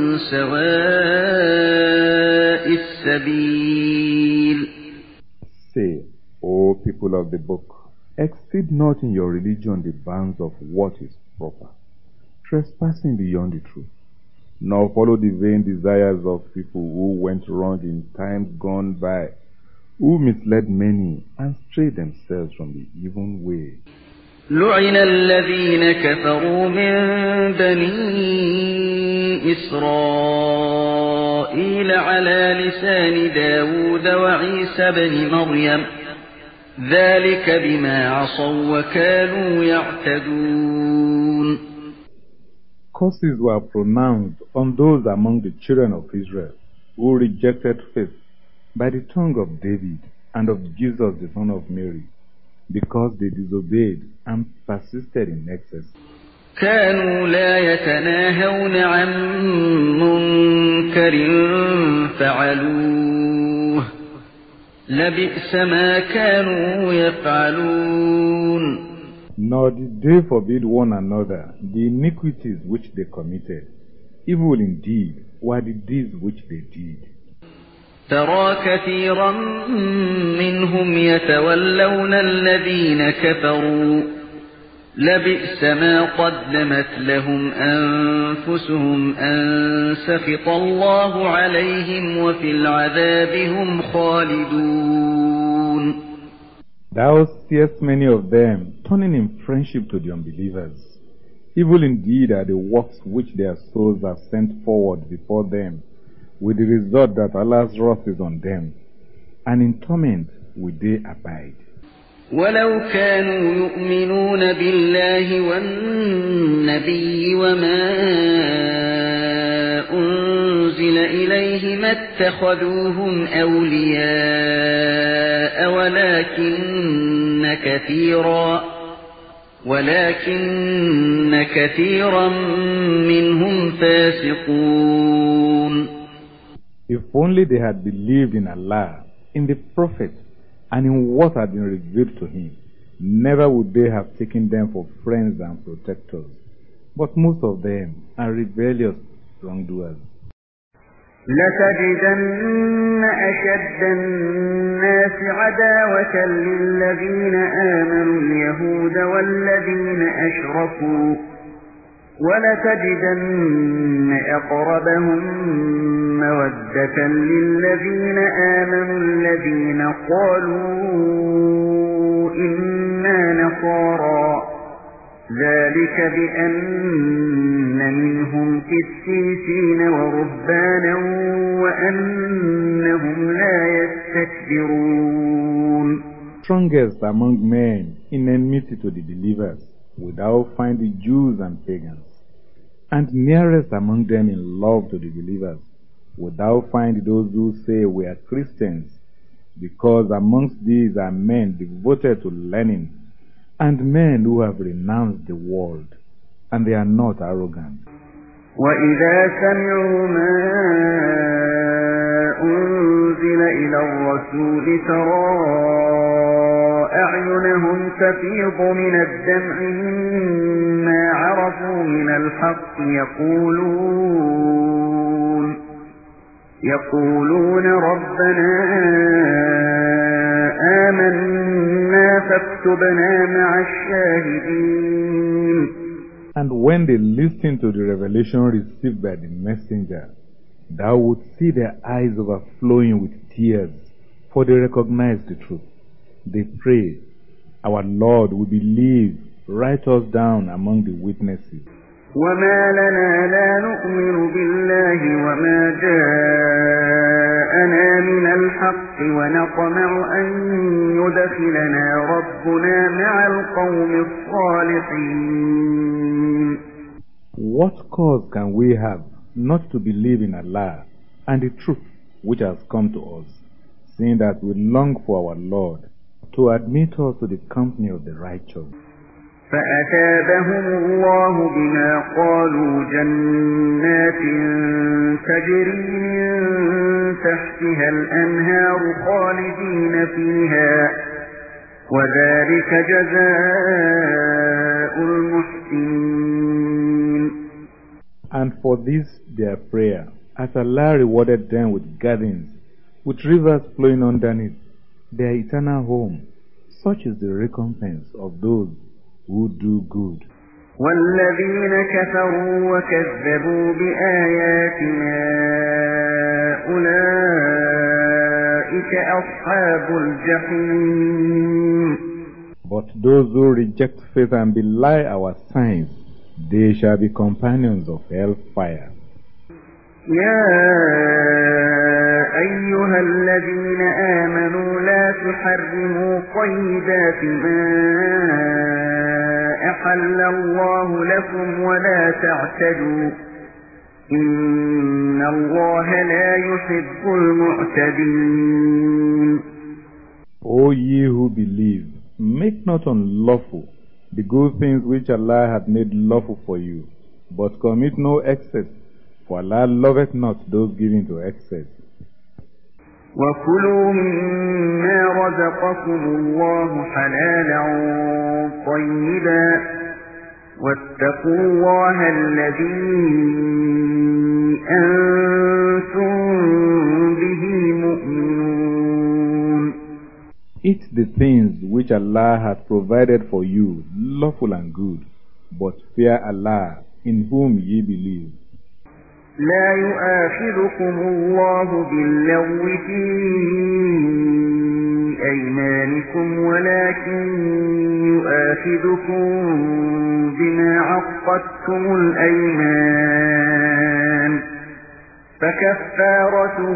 سواء السبيل. Say, O people of the book, exceed not in your religion the bounds of what is proper, trespassing beyond the truth, nor follow the vain desires of people who went wrong in times gone by, who misled many and strayed themselves from the even way. لعن الذين كفروا من بني إسرائيل على لسان داود وعيسى بن مريم ذلك بما عصوا وكانوا يعتدون. Curses were pronounced on those among the children of Israel who rejected faith by the tongue of David and of Jesus the son of Mary, because they disobeyed and persisted in excess. كانوا لا يتناهون عن منكر فعلوه لبئس ما كانوا يفعلون. Nor did they forbid one another the iniquities which they committed. Evil indeed were the deeds which they did. ترى كثيرا منهم يتولون الذين كفروا لبئس ما قدمت لهم أنفسهم أن سخط الله عليهم وفي العذاب هم خالدون. Thou seest many of them turning in friendship to the unbelievers. Evil indeed are the works which their souls have sent forward before them, with the result that Allah's wrath is on them, and in torment will they abide. ولو كانوا يؤمنون بالله والنبي وما أنزل إليه ما اتخذوهم أولياء ولكن كثيرا منهم فاسقون. If only they had believed in Allah, in the Prophet, and in what had been revealed to him, never would they have taken them for friends and protectors. But most of them are rebellious wrongdoers. لتجدن أشد الناس عداوة للذين آمنوا اليهود والذين أشركوا ولتجدن أقربهم مودة للذين آمنوا الذين قالوا إنا نصارى ذلك بأن منهم قسيسين ورهبانا وأنهم لا يستكبرون. Strongest among men in enmity to the believers, without find the Jews and pagans, and nearest among them in love to the believers, without find those who say we are Christians, because amongst these are men devoted to learning, and men who have renounced the world, and they are not arrogant. وَإِذَا سَمِعُوا مَا أُنزِلَ إِلَى الرَّسُولِ تَرَى أَعْيُنَهُمْ تَفِيضُ مِنَ الدَّمْعِ مِمَّا عَرَفُوا مِنَ الْحَقِّ يقولون ربنا آمنا فاكتبنا مع الشاهدين. And when they listen to the revelation received by the messenger, thou would see their eyes overflowing with tears, for they recognize the truth. They pray, Our Lord, we believe, write us down among the witnesses. وما لنا لا نؤمن بالله وما جاءنا من الحق ونطمع أن يدخلنا ربنا مع القوم الصالحين. What cause can we have not to believe in Allah and the truth which has come to us, seeing that we long for our Lord to admit us to the company of the righteous? فأثابهم الله بما قالوا جنات تجري من تحتها الأنهار خالدين فيها وذلك جزاء المحسنين. And for this their prayer, as Allah rewarded them with gardens, with rivers flowing underneath, their eternal home, such is the recompense of those who do good. والذين كفروا وكذبوا بآياتنا أولئك أصحاب الجحيم. But those who reject faith and belie our signs, they shall be companions of hellfire. يا أيها الذين آمنوا لا تحرموا طيبات ما أحل الله لكم ولا تعتدوا إن الله لا يحب المعتدين. O ye who believe, make not unlawful the good things which Allah hath made lawful for you, but commit no excess, for Allah loveth not those given to excess. وكلوا مما رزقكم الله حلالا طيبا واتقوا الله الذي أنتم به مؤمنون. Eat the things which Allah hath provided for you, lawful and good, but fear Allah, in whom ye believe. لا يؤاخذكم الله باللغو في أيمانكم ولكن يؤاخذكم بما عقدتم الأيمان فكفارته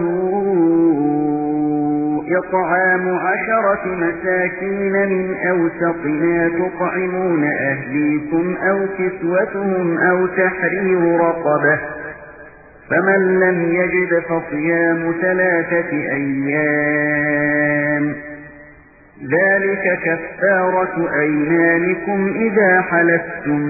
إطعام 10 مساكين من أوسط ما تطعمون أهليكم أو كسوتهم أو تحرير رقبة فمن لم يجد فصيام 3 أيام ذلك كفارة أيمانكم إذا حلفتم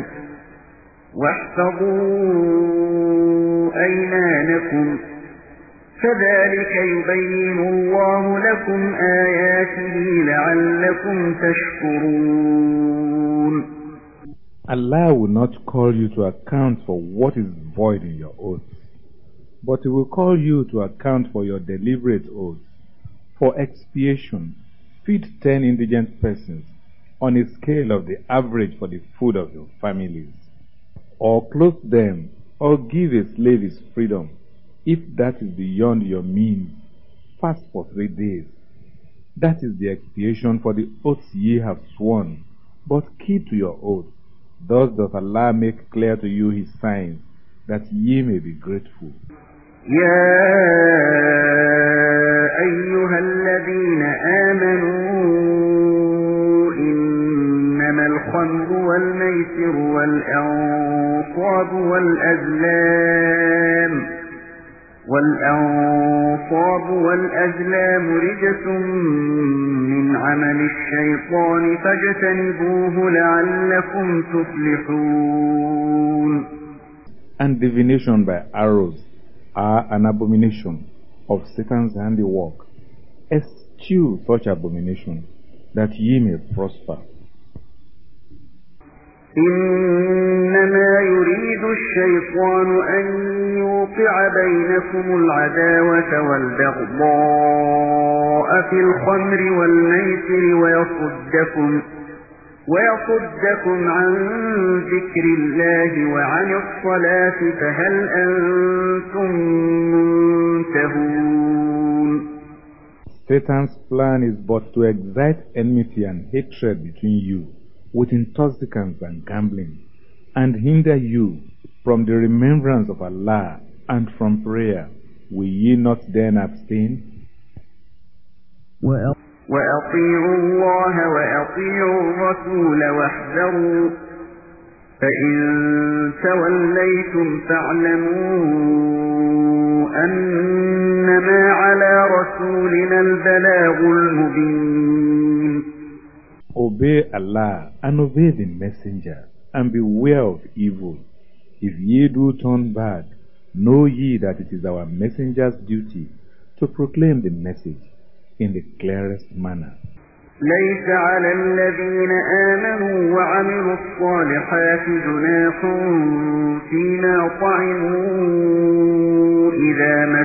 واحفظوا أيمانكم كذلك يبين الله لكم آياته لعلكم تشكرون. Allah will not call you to account for what is void in your oaths, but He will call you to account for your deliberate oaths. For expiation, feed 10 indigent persons on a scale of the average for the food of your families, or clothe them, or give a slave his freedom. If that is beyond your means, fast for 3 days. That is the expiation for the oaths ye have sworn, but keep to your oath. Thus doth Allah make clear to you His signs, that ye may be grateful. يا أيها الذين آمنوا إنما الخمر والميسر والأنصاب والأزلام رجس من عمل الشيطان فاجتنبوه لعلكم تفلحون. And divination by arrows are an abomination of Satan's handiwork. Eschew such abomination, that ye may prosper. إنما يريد الشيطان أن يوقع بينكم العداوة والبغضاء في الخمر والميسر ويصدكم عن ذكر الله وعن الصلاة فهل أنتم منتهون. Satan's plan is but to excite enmity and hatred between you with intoxicants and gambling, and hinder you from the remembrance of Allah and from prayer. Will ye not then abstain? وأطيعوا الله وأطيعوا الرسول واحذروا فإن توليتم فاعلموا أنما على رسولنا البلاغ المبين. Obey Allah and obey the messenger, and beware of evil. If ye do turn back, know ye that it is our messenger's duty to proclaim the message in the clearest manner. ليس على الذين آمنوا وعملوا الصالحات جناح فيما طعموا إذا ما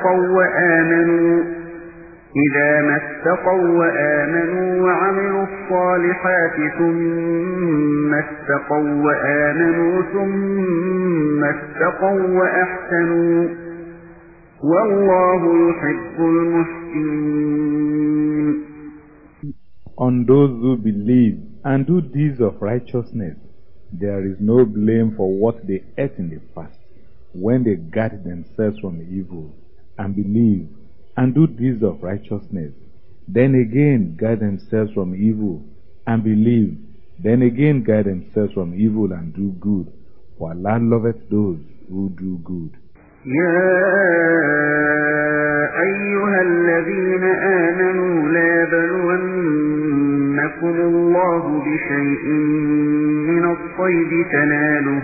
اتقوا وآمنوا وعملوا الصالحات ثم اتقوا وأحسنوا والله يحب المحسنين. On those who believe and do deeds of righteousness, there is no blame for what they ate in the past, when they guard themselves from evil, and believe and do deeds of righteousness, then again guard themselves from evil, and believe, then again guard themselves from evil and do good, for Allah loveth those who do good. يا أيها الذين آمنوا لا يبلونكم الله بشيء من الصيد تناله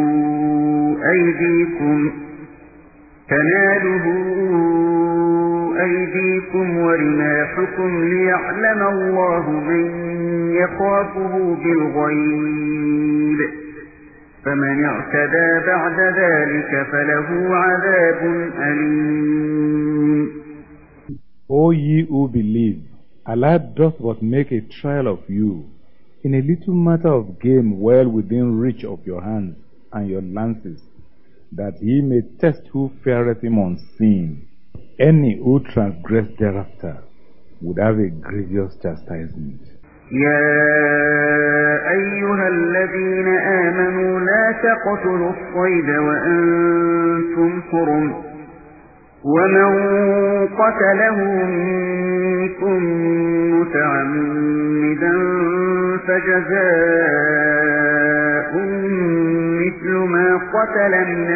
أيديكم ورماحكم ليعلم الله من يخافه بالغيب فمن اعتدى بعد ذلك فله عذاب أليم. O ye who believe, Allah doth but make a trial of you in a little matter of game well within reach of your hands and your lances, that he may test who feareth him unseen. Any who transgress thereafter would have a grievous chastisement. يا أيها الذين آمنوا لا تقتلوا الصيد وأنتم حرم ومن قتله منكم متعمدا فجزاء مثل ما قتل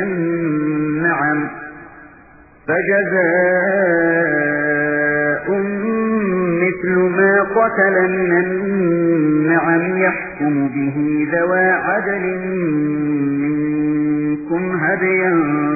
من النعم يحكم به ذوى عدل منكم هديا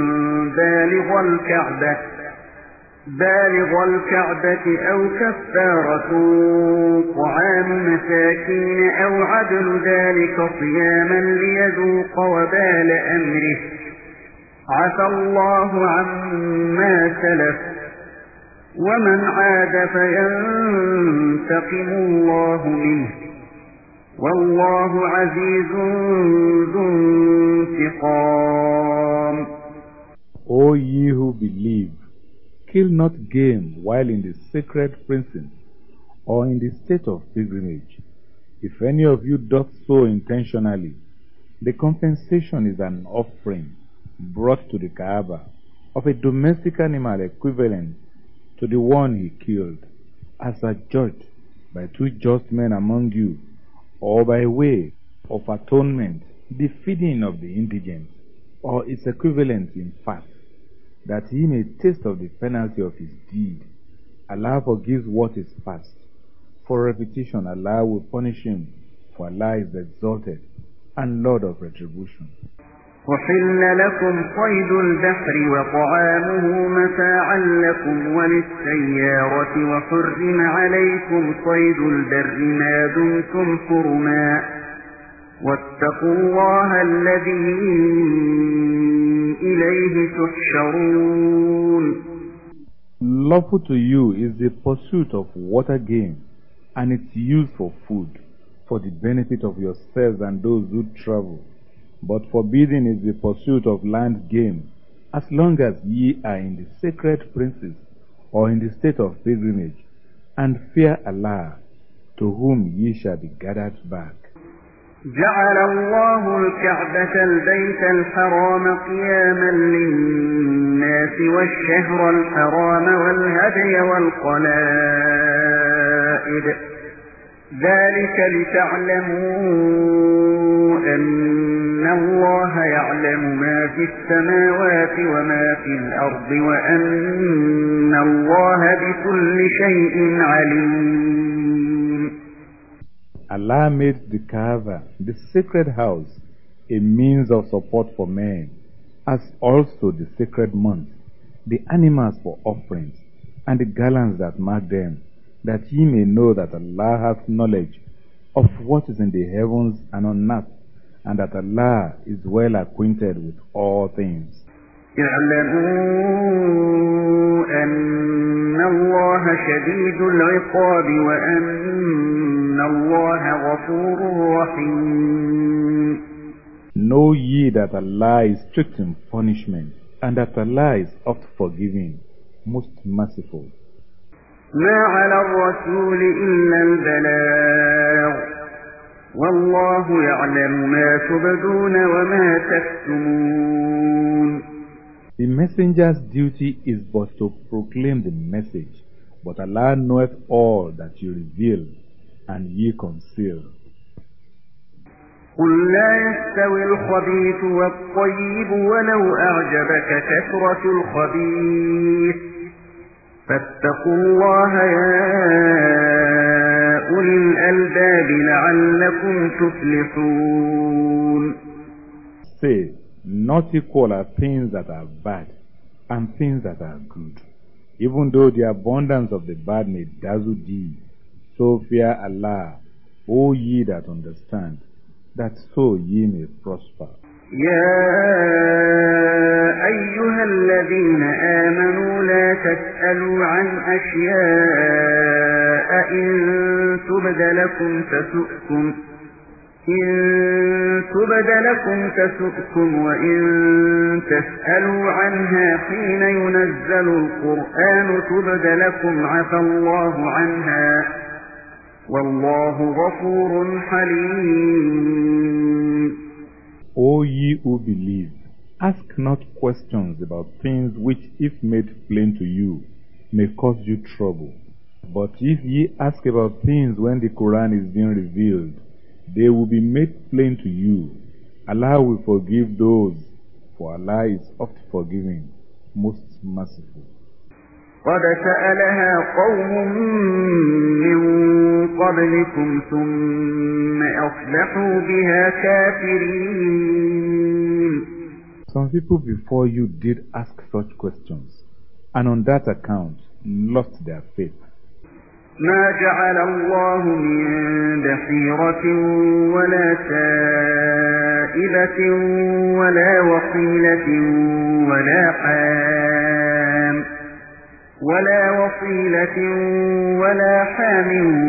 بالغ الكعبة أو كفارة طعام مساكين أو عدل ذلك صياما ليذوق وبال أمره عفى الله عما سلف ومن عاد فينتقم الله منه والله عزيز ذو انتقام. O ye who believe, kill not game while in the sacred precincts or in the state of pilgrimage. If any of you doth so intentionally, the compensation is an offering brought to the Kaaba of a domestic animal equivalent to the one he killed, as adjudged by two just men among you, or by way of atonement, the feeding of the indigent, or its equivalent in fact, that he may taste of the penalty of his deed. Allah forgives what is past. For repetition, Allah will punish him, for Allah is exalted and Lord of retribution. وحل لكم صيد البحر وطعامه متاعا لكم وللسيارة وحرم عليكم صيد البر ما دمتم حرما واتقوا الله الذي إليه تحشرون. Lawful to you is the pursuit of water game and its use for food, for the benefit of yourselves and those who travel. But forbidden is the pursuit of land game, as long as ye are in the sacred princes or in the state of pilgrimage, and fear Allah, to whom ye shall be gathered back. جعل الله الكعبة البيت الحرام قياما للناس والشهر الحرام والهدي والقلائد ذلك لتعلموا أن الله يعلم ما في السماوات وما في الأرض وأن الله بكل شيء عليم. Allah made the Kaaba, the sacred house, a means of support for men, as also the sacred months, the animals for offerings, and the garlands that mark them, that ye may know that Allah hath knowledge of what is in the heavens and on earth, and that Allah is well acquainted with all things. اعلموا أن الله شديد العقاب وأن الله غفور رحيم. Know ye that Allah is strict in punishment, and that Allah is oft forgiving, most merciful. ما على الرسول إلا البلاغ والله يعلم ما تبدون وما تكتمون. The messenger's duty is but to proclaim the message, but Allah knoweth all that you reveal and ye conceal. قل لا يستوي الخبيث والطيب ولو أعجبك كثرة الخبيث فاتقوا الله يا أولي الألباب لعلكم تفلحون. Say, not equal are things that are bad and things that are good, even though the abundance of the bad may dazzle thee. So fear Allah, O ye that understand, that so ye may prosper. يا أيها الذين آمنوا لا تسألوا عن أشياء إن تبد لكم تسؤكم وإن تسألوا عنها حين ينزل القرآن تبد لكم عفى الله عنها والله غفور حليم. O ye who believe, ask not questions about things which, if made plain to you, may cause you trouble. But if ye ask about things when the Quran is being revealed, they will be made plain to you. Allah will forgive those, for Allah is oft forgiving, most merciful. قد سألها قوم من قبلكم ثم أصبحوا بها كافرين. Some people before you did ask such questions, and on that account lost their faith. ما جعل الله من بحيرة ولا سائبة ولا وصيلة ولا حام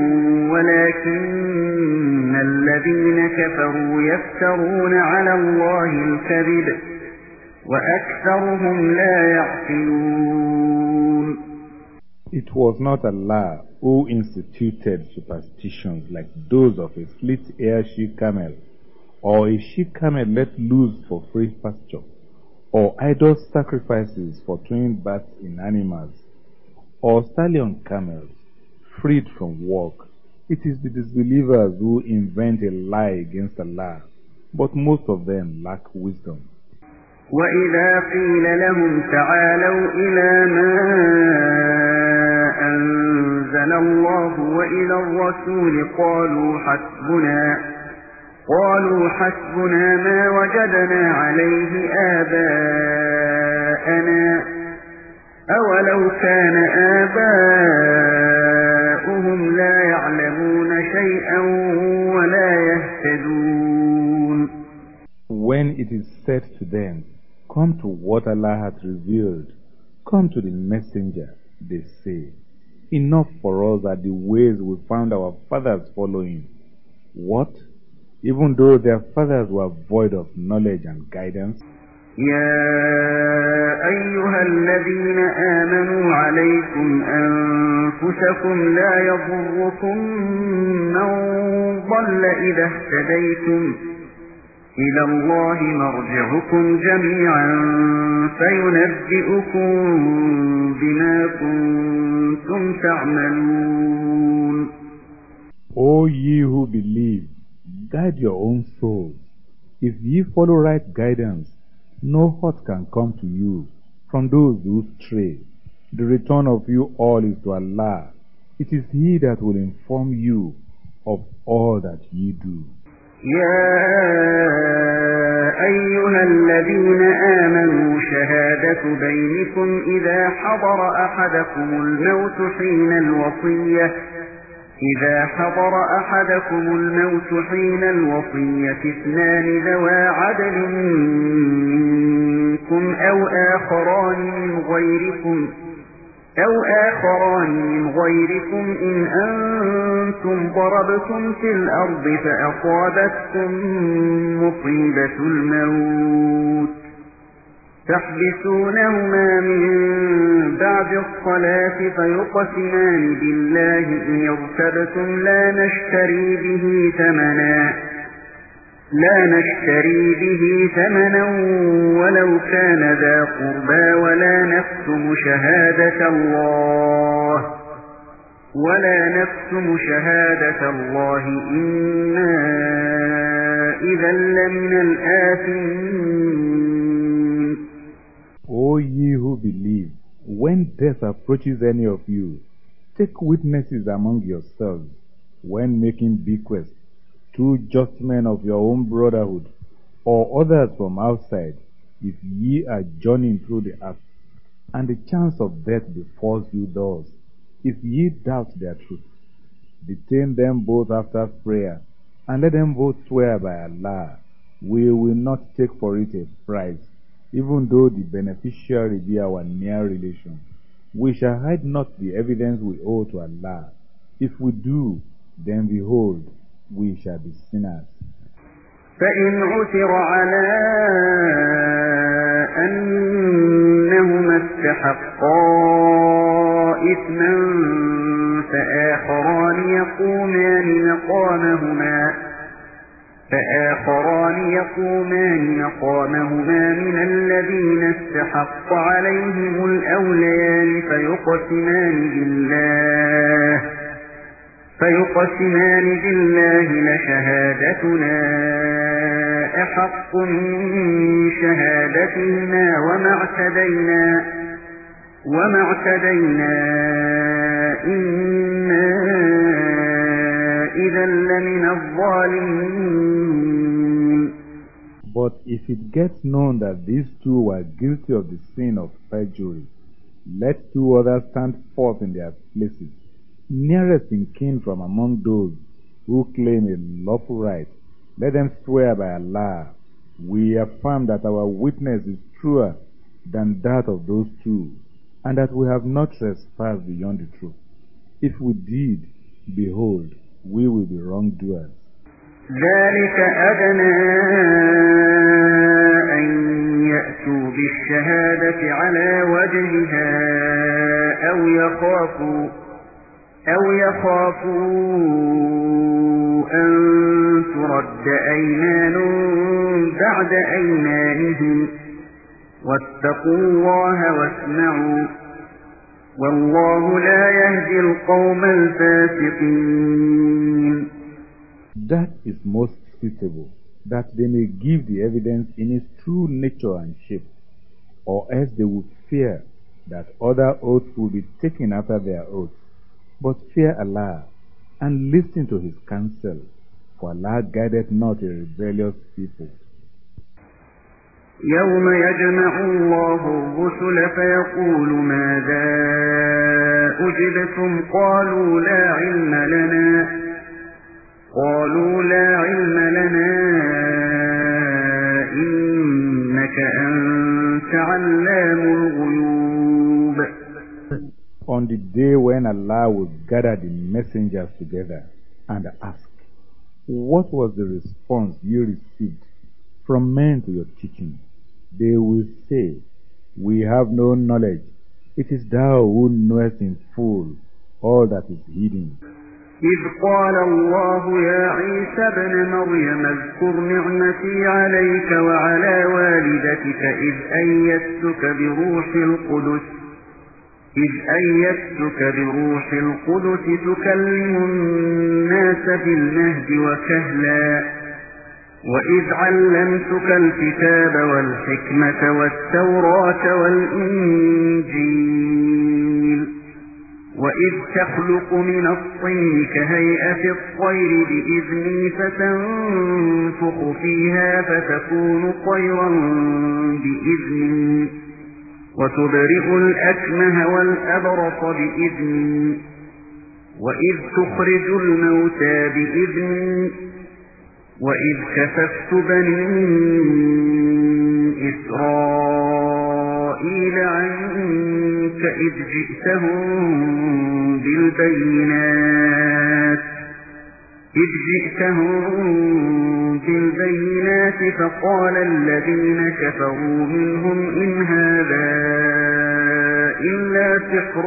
ولكن الذين كفروا يفترون على الله الكذب وأكثرهم لا يعقلون. It was not Allah who instituted superstitions like those of a fleet-air she-camel, or a she-camel let loose for free pasture, or idol sacrifices for twin births in animals, or stallion camels freed from work. It is the disbelievers who invent a lie against Allah, but most of them lack wisdom. وَإِذَا قِيلَ لَهُمْ تَعَالَوْا إِلَى مَا أَنزَلَ اللَّهُ وَإِلَى الرَّسُولِ قَالُوا حَسْبُنَا مَا وَجَدْنَا عَلَيْهِ آبَاءَنَا أَوَلَوْ كَانَ آبَاؤُهُمْ لَا يَعْلَمُونَ شَيْئًا وَلَا يَهْتَدُونَ. When it is said to them, come to what Allah hath revealed, come to the messenger, they say, enough for us are the ways we found our fathers following. What? Even though their fathers were void of knowledge and guidance? يا أيها الذين آمنوا عليكم أنفسكم لا يضركم من ضل إذا اهتديتم إلى الله مرجعكم جميعا فينبئكم بما كنتم تعملون. O ye who believe, guide your own souls. If ye follow right guidance, no hurt can come to you from those who stray. The return of you all is to Allah. It is He that will inform you of all that ye do. يا أيها الذين آمنوا شهادة بينكم إذا حضر أحدكم الموت حين الوصية اثنان ذوى عدل منكم أو آخران من غيركم إن أنتم ضربتم في الأرض فأصابتكم مصيبة الموت تحبسونهما من بعد الصلاة فيقسمان بالله إن ارتبتم لا نشتري به ثمنا ولو كان ذا قربى ولا نكتم شهادة الله إنا إذا لمن الآثمين. O ye who believe, when death approaches any of you, take witnesses among yourselves when making bequest, 2 just men of your own brotherhood, or others from outside, if ye are journeying through the earth, and the chance of death befalls you thus, if ye doubt their truth, detain them both after prayer, and let them both swear by Allah, we will not take for it a price, even though the beneficiary be our near relation. We shall hide not the evidence we owe to Allah. If we do, then behold, we shall be sinners. فإن عثر على أنهما استحقا إثما فآخران يقومان مقامهما من الذين استحق عليهم الأوليان فيقسمان بالله لشهادتنا أحق من شهادتهما وما اعتدينا إنا إذا لمن الظالمين. But if it gets known that these 2 were guilty of the sin of perjury, let 2 others stand forth in their places, nearest in kin from among those who claim a lawful right. Let them swear by Allah. We affirm that our witness is truer than that of those 2, and that we have not trespassed beyond the truth. If we did, behold, we will be wrongdoers. ذلك أدنى أن يأتوا بالشهادة على وجهها أو يخافوا أن ترد أيمان بعد أيمانهم واتقوا الله واسمعوا والله لا يهدي القوم الفاسقين. That is most suitable, that they may give the evidence in its true nature and shape, or else they would fear that other oaths will be taken after their oaths. But fear Allah, and listen to His counsel, for Allah guideth not a rebellious people. يوم يجمع الله الرسل فيقول ماذا أجبتم قالوا لا علم لنا إنك أنت علام الغيوب. On the day when Allah will gather the messengers together and ask, what was the response you received from men to your teaching? They will say, We have no knowledge. It is thou who knowest in full all that is hidden. إذ قال الله يا عيسى ابن مريم اذكر نعمتي عليك وعلى والدتك إذ أيدتك بروح القدس تكلم الناس في المهد وكهلا وإذ علمتك الكتاب والحكمة والتوراة والإنجيل وإذ تخلق من الطين كهيئة الطير بإذني فتنفخ فيها فتكون طيرا بإذني وتبرئ الأكمه والأبرص بإذني وإذ تخرج الموتى بإذني وإذ كففت بني إسرائيل عنك إذ جئتهم بالبينات فقال الذين كفروا منهم إن هذا إلا سحر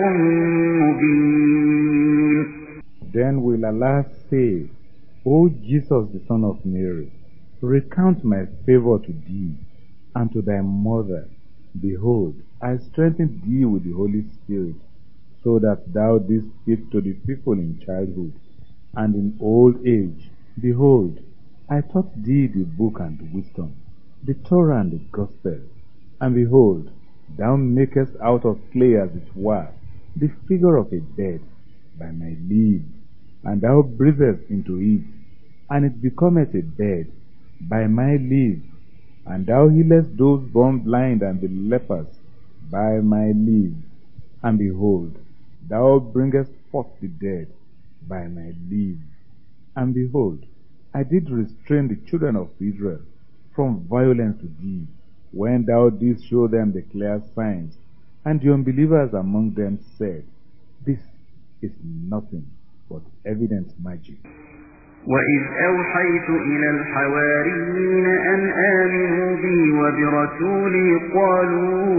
مبين. Then will Allah say, O Jesus the Son of Mary, recount my favor to thee and to thy mother. Behold, I strengthened thee with the Holy Spirit, so that thou didst speak to the people in childhood and in old age. Behold, I taught thee the book and wisdom, the Torah and the gospel. And behold, thou makest out of clay as it were the figure of a bed by my leave, and thou breathest into it, and it becometh a bed by my leave, and thou healest those born blind and the lepers by my leave. And behold, thou bringest forth the dead by my leave. And behold, I did restrain the children of Israel from violence to thee, when thou didst show them the clear signs, and the unbelievers among them said, This is nothing but evident magic. وإذ أوحيت إلى الحواريين أن آمنوا بي وبرسولي قالوا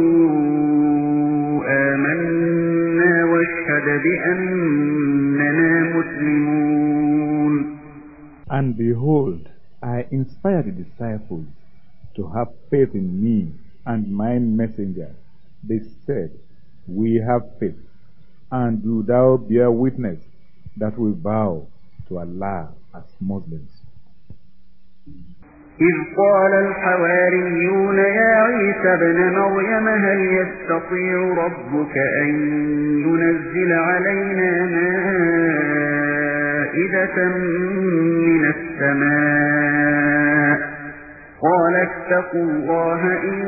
آمنا واشهد بأننا مسلمون. And behold, I inspired the disciples to have faith in me and my messenger. They said, We have faith, and do thou bear witness that we bow to Allah as Muslims. إذ قال الحواريون يا عيسى ابن مريم هل يستطيع ربك أن ينزل علينا مائدة من السماء قال اتقوا الله إن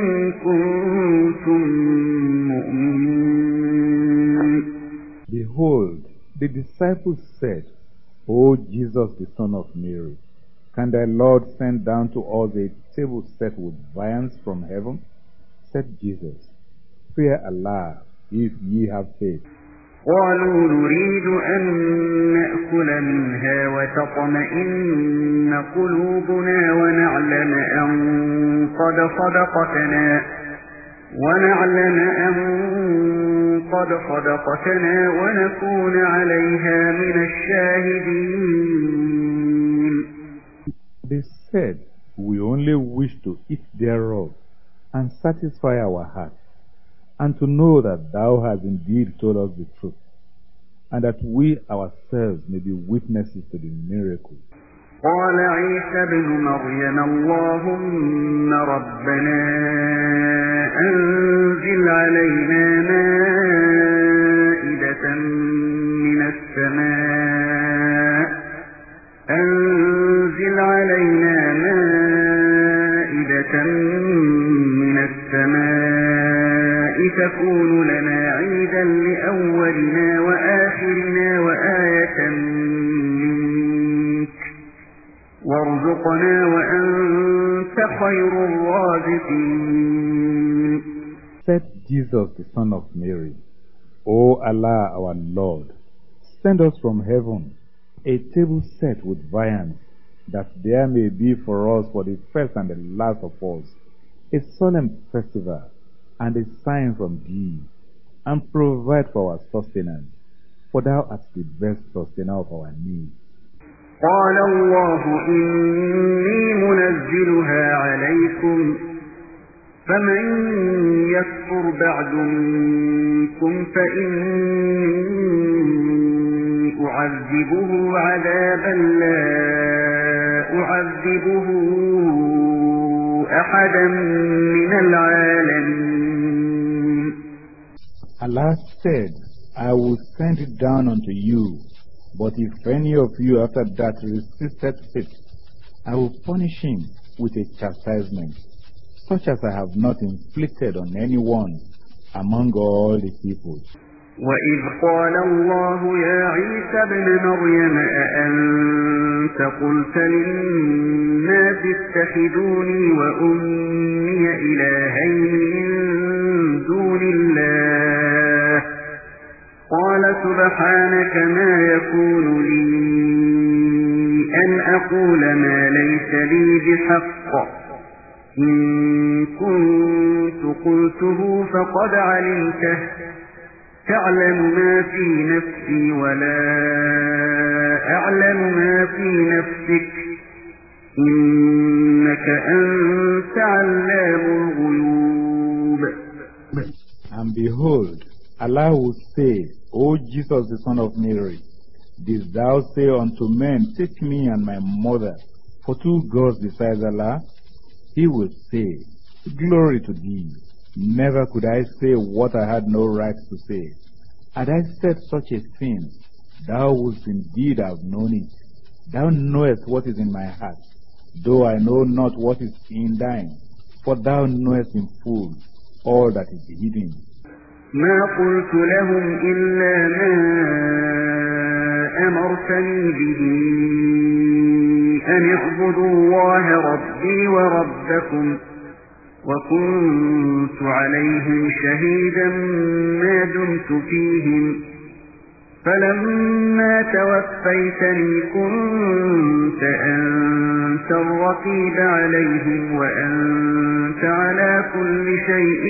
كنتم مؤمنين. Behold, the disciples said, O Jesus, the Son of Mary, can thy Lord send down to us a table set with viands from heaven? Said Jesus, Fear Allah, if ye have faith. قالوا نريد أن نأكل منها وتطمئن قلوبنا ونعلم أن قد صدقتنا ونكون عليها من الشاهدين. They said, We only wish to eat thereof and satisfy our hearts, and to know that thou hast indeed told us the truth, and that we ourselves may be witnesses to the miracle. قال عيسى ابن مريم اللهم ربنا أنزل علينا مائدة من السماء تكون لنا عيدا لأولنا وآخرنا وآية منك وارزقنا وأنت خير الرازقين. Said Jesus, the Son of Mary, O Allah, our Lord, send us from heaven a table set with viands, that there may be for us for the first and the last of us a solemn festival, and a sign from thee, and provide for our sustenance, for thou art the best sustainer of our needs. قال الله إني منزلها عليكم فمن يكفر بعد منكم فإني أعذبه عذابا لا أعذبه أحدا من العالمين. Allah said, I will send it down unto you, but if any of you after that resisted faith, I will punish him with a chastisement, such as I have not inflicted on anyone among all the peoples. وَإِذْ قَالَ اللَّهُ يَا عِيسَى ابْنَ مَرْيَمَ أَأَنْتَ قُلْتَ لِلنَّاسِ اتَّخِذُونِي وَأُمِّيَ إِلَٰهَيْنِ مِن دُونِ اللَّهِ قَالَ سُبْحَانَكَ مَا يَكُونُ لِي أَنْ أَقُولَ مَا لَيْسَ لِي بِحَقٍّ إِن كُنتُ قُلْتُهُ فَقَدْ عَلِمْتَهُ تعلم ما في نفسي ولا أعلم ما في نفسك إنك أنت علام الغيوب. And behold, Allah will say, O Jesus the son of Mary, didst thou say unto men, take me and my mother for two gods besides Allah? He will say, glory to thee. Never could I say what I had no right to say. Had I said such a thing, thou wouldst indeed have known it. Thou knowest what is in my heart, though I know not what is in thine, for thou knowest in full all that is hidden. ما قلت لهم إلا ما أمرتني به أن اعبدوا الله ربي وربكم وكنت عليهم شهيدا ما دمت فيهم فلما توفيتني كنت أنت الرقيب عليهم وأنت على كل شيء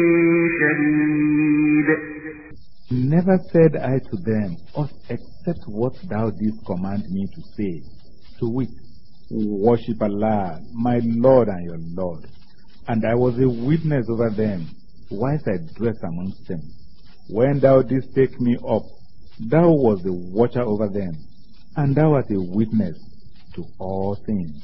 شهيد. Never said I to them, except what thou didst command me to say, to wit, worship Allah, my Lord and your Lord. And I was a witness over them, whilst I dwelt amongst them. When thou didst take me up, thou wast the watcher over them, and thou art a witness to all things.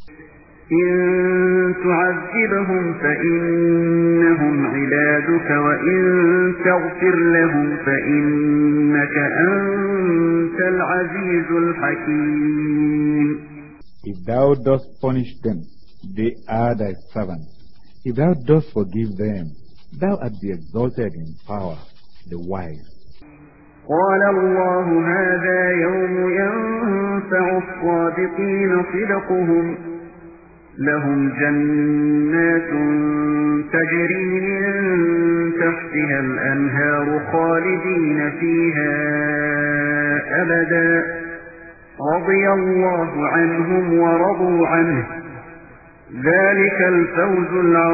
إن تعذبهم فإنهم عبادك وإن تغفر لهم فإنك أنت العزيز الحكيم. If thou dost punish them, they are thy servants. If thou dost forgive them, thou art the exalted in power, the wise. قال الله هذا يوم ينفع الصادقين صدقهم لهم جنات تجري من تحتها الأنهار خالدين فيها أبدا رضي الله عنهم ورضوا عنه ذلك الفوز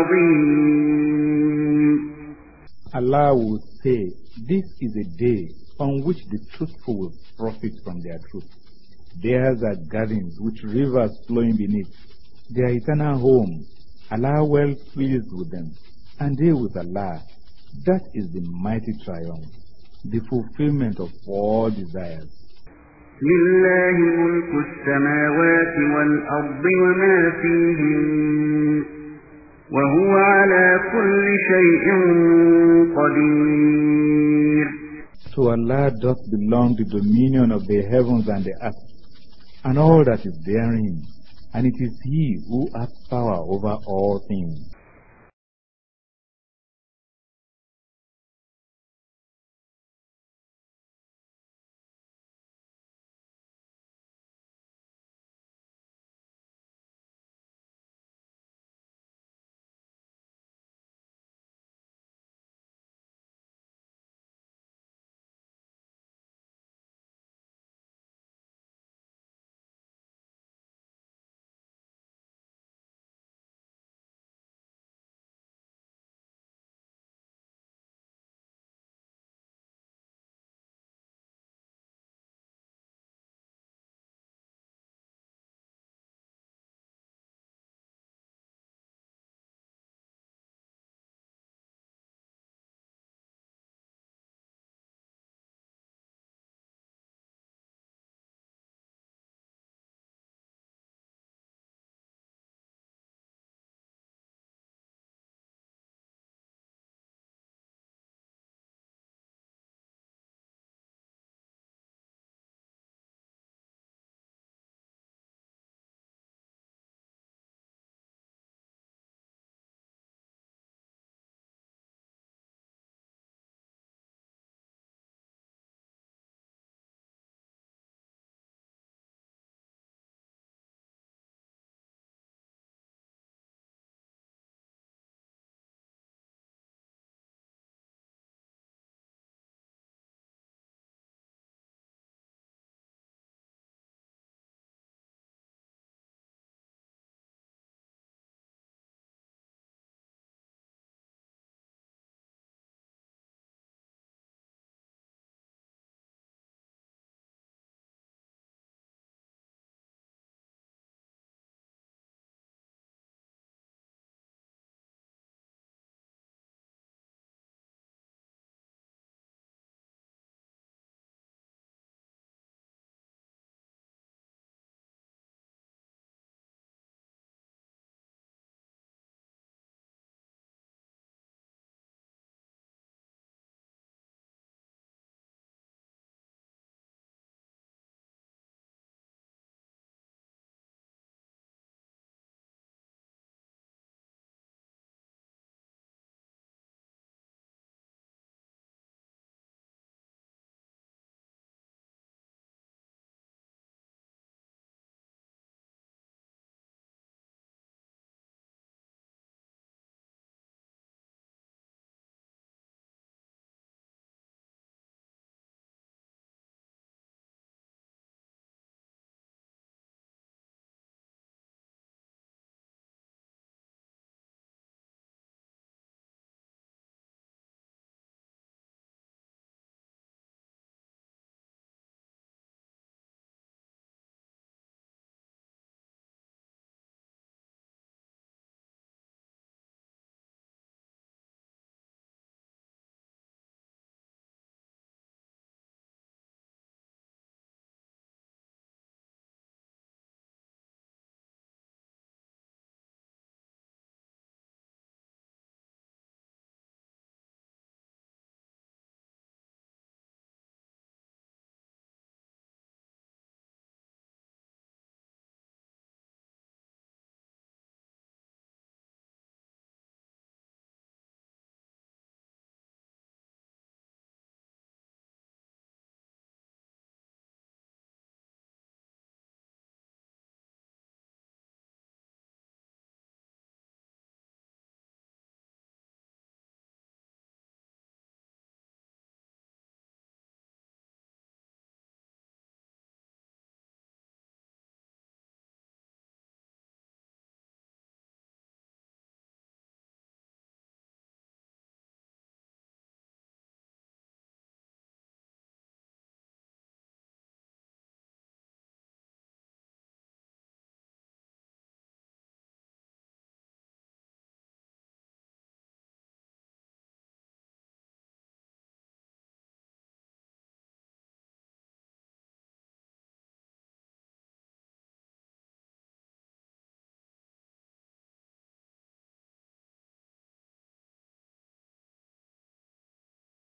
العظيم. Allah will say, this is a day on which the truthful will profit from their truth. Theirs are gardens with rivers flowing beneath, their eternal home. Allah well pleased with them, and they with Allah. That is the mighty triumph, the fulfillment of all desires. لله ملك السماوات والأرض وما فيهن وهو على كل شيء قدير. To Allah doth belong the dominion of the heavens and the earth, and all that is therein, and it is He who hath power over all things.